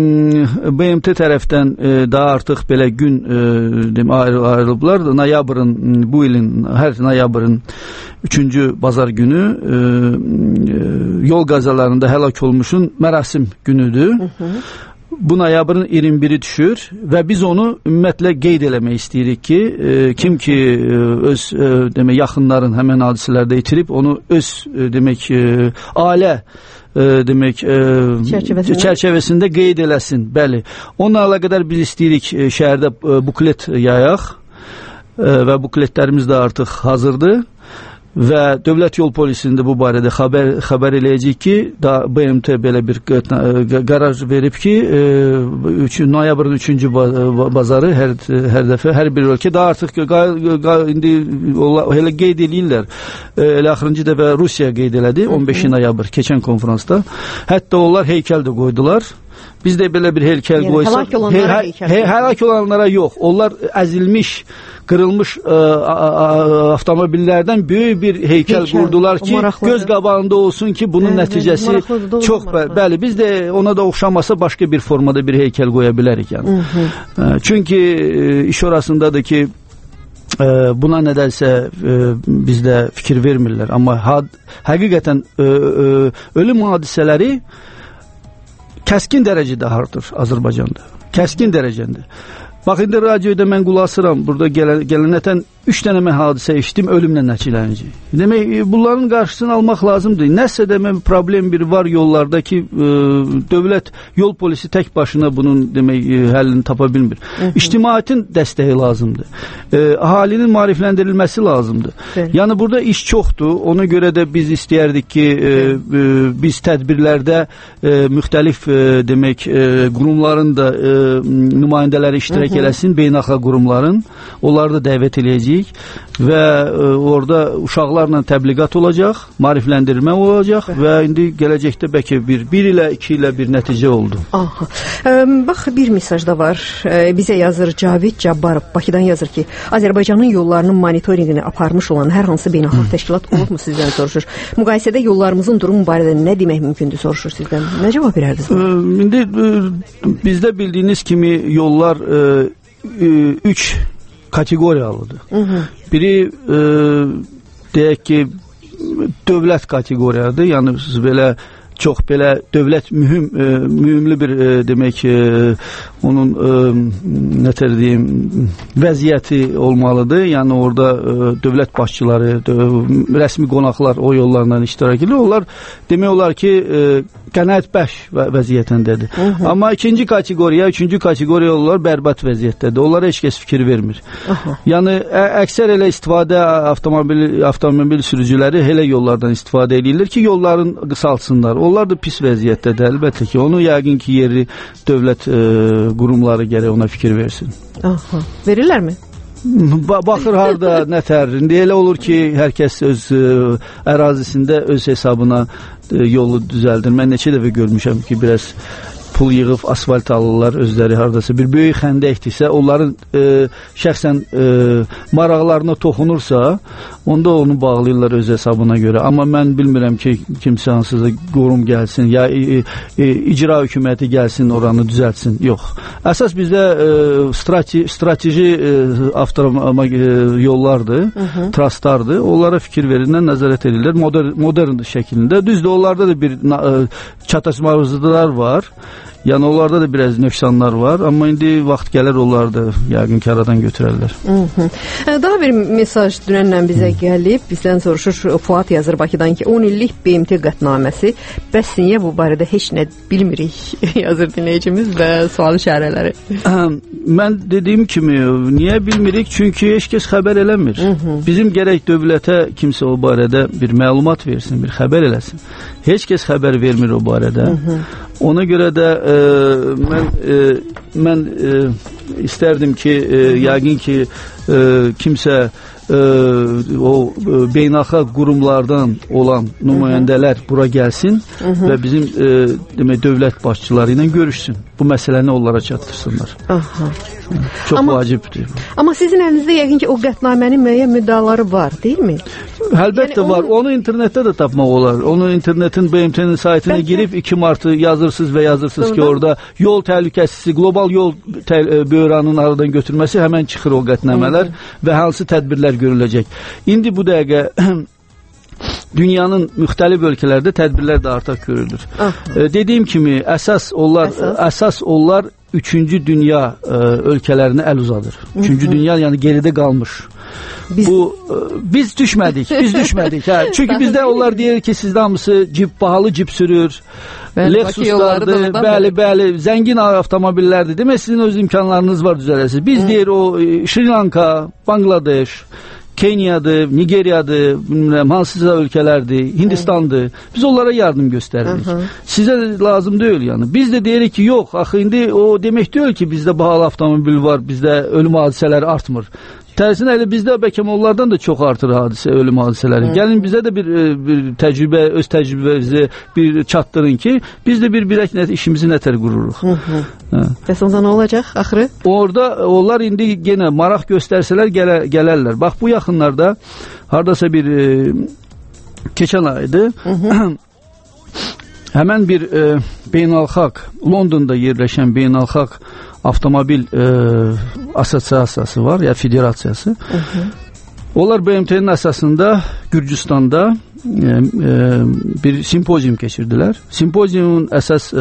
B M T tərəfdən e, daha artıq belə gün e, deyim, ayrı, ayrılıblar. Noyabrın, bu ilin hər noyabrın üçüncü bazar günü e, e, yol qazalarında həlak olmuşun mərasim günüdür. Hı -hı. Bu noyabrın iyirmi biri düşür və biz onu ümumiyyətlə qeyd eləmək istəyirik ki, e, kim ki e, öz e, demək yaxınların həmin hadisələrdə itirib, onu öz e, demək e, ailə e, demək e, çərçivəsində. çərçivəsində qeyd eləsin. Bəli. Onunla əlaqədar biz istəyirik e, şəhərdə e, buklet yayaq e, və bukletlərimiz də artıq hazırdır. Və Dövlət Yol Polisində bu barədə xəbər xəbər eləyəcək ki, da B M T belə bir qərar verib ki, e, noyabrın üçüncü bazarı hər hər dəfə hər bir ölkə daha artıq indi elə qeyd eləyirlər. Elə axırıncı dəfə Rusiya qeyd elədi on beşinci noyabr keçən konferansda. Hətta onlar heykəl də qoydular. Biz də belə bir heykəl yəni, qoysaq, həlak olanlara, he, he, he, həlak olanlara yox. Onlar əzilmiş, qırılmış ə, ə, ə, avtomobillərdən böyük bir heykəl qurdular ki, göz qabağında olsun ki, bunun evet, nəticəsi evet, çox bə bəli, biz də ona da oxşamasa başqa bir formada bir heykəl qoya bilərik yəni. Hı -hı. Çünki iş orasındadır ki, buna nədəlsə bizdə fikir vermirlər, amma had, həqiqətən ə, ə, ölüm hadisələri kəskin dərəcədə artır Azərbaycanda. Kəskin dərəcədə. Bax, indi radioda mən qulaq asıram, burada gələnətən üç dənə mən hadisə eşitdim, ölümlə nəticələnəcək. Demək, bunların qarşısını almaq lazımdır. Nəsə demək, problem bir var yollarda ki, e, dövlət yol polisi tək başına bunun demək, həllini tapa bilmir. Hı -hı. İctimaiyyətin dəstəyi lazımdır. E, əhalinin maarifləndirilməsi lazımdır. Hı. Yəni, burada iş çoxdur. Ona görə də biz istəyərdik ki, e, e, biz tədbirlərdə e, müxtəlif e, demək, e, qurumların da e, nümayəndələri iştirak Hı -hı. eləsin, beynəlxalq qurumların. Onları da dəvət eləyəcək və e, orada uşaqlarla təbliğat olacaq, maarifləndirmə olacaq Hı. və indi gələcəkdə bəlkə bir, bir ilə iki ilə bir nəticə oldu. Aha. E, bax, bir mesaj da var. E, bizə yazır Cavid Cabbarov, Bakıdan yazır ki, Azərbaycanın yollarının monitorinqini aparmış olan hər hansı beynəlxalq təşkilat olubmu sizdən soruşur. Müqayisədə yollarımızın durumu barədə nə demək mümkündür soruşur sizdən. Nə cavab verərdiniz? E, indi e, bizdə bildiyiniz kimi yollar e, e, üç kateqoriyalıdır. Hı -hı. Biri e, deyək ki, dövlət kateqoriyadır. Yəni siz belə çox belə dövlət mühüm e, mühümlü bir e, demək e, onun e, nətər deyim vəziyyəti olmalıdır. Yəni orada e, dövlət başçıları, dö rəsmi qonaqlar o yollarla iştirak edir. Onlar demək olar ki e, qənaətbəxş və vəziyyətindədir. Hı -hı. Amma ikinci kateqoriya, üçüncü kateqoriya onlar bərbad vəziyyətdədir. Onlara heç kəs fikir vermir. Aha. Yəni ə, əksər elə istifadə avtomobil avtomobil sürücüləri elə yollardan istifadə edirlər ki, yolların qısaltsınlar. Onlar da pis vəziyyətdədir əlbəttə ki. Onu yəqin ki, yerli dövlət ə, qurumları gərək ona fikir versin. Aha. Verirlərmi? Ba baxır harda nətər. İndi elə olur ki, hər kəs öz ə, ərazisində öz hesabına ə, yolu düzəldir. Mən neçə dəfə görmüşəm ki, biraz pul yığıb asfalt alırlar özləri hardasa. Bir böyük xəndəkdirsə, onların e, şəxsən e, maraqlarına toxunursa, onda onu bağlayırlar öz hesabına görə. Amma mən bilmirəm ki, kimsə hansısa qorum gəlsin, ya e, e, icra hökuməti gəlsin, oranı düzəltsin. Yox. Əsas bizdə e, strateji, strateji e, avtoma e, yollardır, Hı -hı. trastardır. Onlara fikir verindən nəzarət edirlər modern, modern şəklində. Düzdür, onlarda da bir e, çatışmazlıqlar var. Yəni onlarda da biraz nöqsanlar var, amma indi vaxt gələr onlar da yəqin ki, aradan götürərlər. Hı -hı. Daha bir mesaj dünənlə bizə Hı. gəlib, bizdən soruşur Fuad yazır Bakıdan ki, on illik B M T qətnaməsi, bəs niyə bu barədə heç nə bilmirik, yazır dinləyicimiz və sual işarələri. Mən dediyim kimi, niyə bilmirik? Çünki heç kəs xəbər eləmir. Hı -hı. Bizim gərək dövlətə kimsə o barədə bir məlumat versin, bir xəbər eləsin. Heç kəs xəbər vermir o barədə. Hı -hı. Ona görə də e, mən e, mən e, istərdim ki, e, yəqin ki e, kimsə e, o e, beynəlxalq qurumlardan olan nümayəndələr bura gəlsin Hı -hı. və bizim e, demək dövlət başçıları ilə görüşsün. Bu məsələni onlara çatdırsınlar. Aha. Çox amma, vacibdir. Amma sizin əlinizdə yəqin ki o qətnamənin müəyyən müddəaları var, deyilmi? Əlbəttə yəni var. Onu, onu internetdə də tapmaq olar. Onu internetin B M T'nin saytına Bəlkə... girib iki martı yazırsınız və yazırsınız Doğrudan. ki, orada yol təhlükəsizliyi, qlobal yol böhranının aradan götürməsi həmən çıxır o qətnamələr və hansı tədbirlər görüləcək. İndi bu dəqiqə dünyanın müxtəlif ölkələrdə tədbirlər də artıq görülür. E, dediyim kimi əsas onlar əsas, əsas onlar üçüncü dünya e, ölkələrinə əl uzadır. Üçüncü dünya yəni geridə qalmış. Biz, bu biz düşmədik, biz düşmədik. Hə. Çünki bizdə onlar deyir ki, sizdə hamısı cip bahalı cip sürür. Lexuslardır, bəli, bəli, zəngin avtomobillərdir. Demək sizin öz imkanlarınız var düzələsiniz. Biz Hı. deyir o Şri Lanka, Bangladeş, Kenyadır, Nigeriyadır, bilmirəm, hansısa ölkələrdir, Hindistandır. Biz onlara yardım göstəririk. Hı -hı. Sizə lazım deyil yəni. Biz də deyirik ki, yox, axı indi o demək deyil ki, bizdə bahalı avtomobil var, bizdə ölüm hadisələri artmır. Tərsinə elə bizdə bəlkə onlardan da çox artır hadisə, ölüm hadisələri. Hı. Gəlin bizə də bir, bir təcrübə, öz təcrübəmizi bir çatdırın ki, biz də bir bilək nə, işimizi nətər qururuq. Hı -hı. Bəs onda nə olacaq axırı? Orada onlar indi yenə maraq göstərsələr gələ, gələrlər. Bax bu yaxınlarda hardasa bir e, keçən aydı. Hı -hı. Həmən bir e, beynəlxalq, Londonda yerləşən beynəlxalq avtomobil e, assosiasiyası var, ya federasiyası. Hı -hı. Onlar B M T'nin əsasında Gürcüstanda e, e, bir simpozium keçirdilər. Simpoziumun əsas e,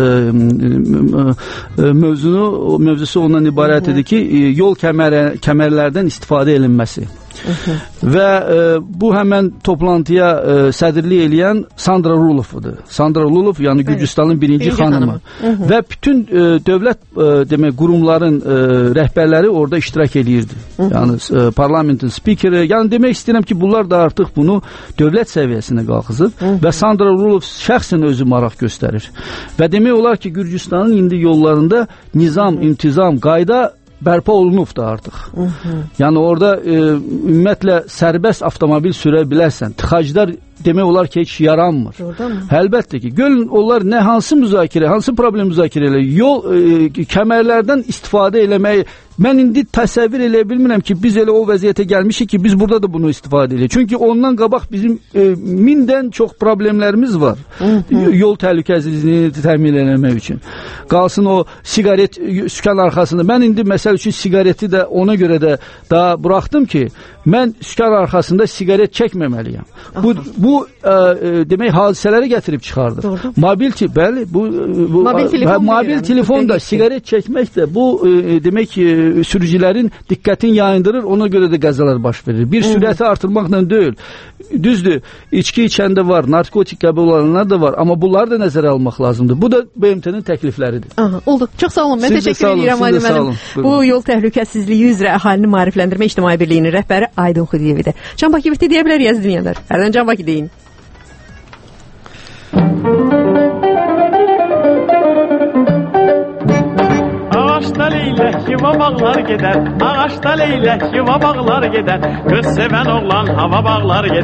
e, mövzunu, mövzusu ondan ibarət idi ki, e, yol kəmər, kəmərlərdən istifadə edilməsi. Hı -hı. Və e, bu həmən toplantıya e, sədrlik eləyən Sandra Rulovdur. Sandra Rulov, yəni Gürcüstanın birinci, birinci xanımı. xanımı. Və bütün e, dövlət e, demək qurumların e, rəhbərləri orada iştirak edirdi. Hı -hı. Yəni e, parlamentin spikeri, yəni demək istəyirəm ki, bunlar da artıq bunu dövlət səviyyəsinə qalxızıb Hı -hı. və Sandra Rulov şəxsən özü maraq göstərir. Və demək olar ki, Gürcüstanın indi yollarında nizam, Hı -hı. intizam, qayda bərpa olunubdur artıq. Hı -hı. Yəni orada e, ümumiyyətlə sərbəst avtomobil sürə bilərsən. Tıxaclar demək olar ki, heç yaranmır. Əlbəttə ki, görün onlar nə hansı müzakirə, hansı problem müzakirə elə, yol e, kəmərlərdən istifadə eləməyi mən indi təsəvvür eləyə bilmirəm ki, biz elə o vəziyyətə gəlmişik ki, biz burada da bunu istifadə edirik. Çünki ondan qabaq bizim e, mindən çox problemlərimiz var. Hı -hı. Yol təhlükəsizliyini təmin eləmək üçün. Qalsın o siqaret sükan arxasında. Mən indi məsəl üçün siqareti də ona görə də daha buraxdım ki, mən sükan arxasında siqaret çəkməməliyəm. Bu, bu bu ə, demək hadisələri gətirib çıxardır. Doğru. Mobil ti, bəli, bu, bu mobil telefon, hə, mobil telefon da, siqaret çəkmək də bu ə, demək ə, sürücülərin diqqətini yayındırır, ona görə də qəzalar baş verir. Bir sürəti artırmaqla deyil. Düzdür, içki içəndə var, narkotik qəbul olanlar da var, amma bunları da nəzərə almaq lazımdır. Bu da B M T-nin təklifləridir. Aha, oldu. Çox sağ olun. Mən siz təşəkkür edirəm Ali müəllim. Bu yol təhlükəsizliyi üzrə əhalini maarifləndirmə ictimai birliyinin rəhbəri Aydın Xudiyevidir. Can Bakıyev deyə bilər yazı dinləyənlər. Hərdən Can Bakı deyin. Ağaçda leylək yuva bağlar gedər, ağaçda leylək yuva bağlar gedər, qız sevən oğlan hava bağlar gedər.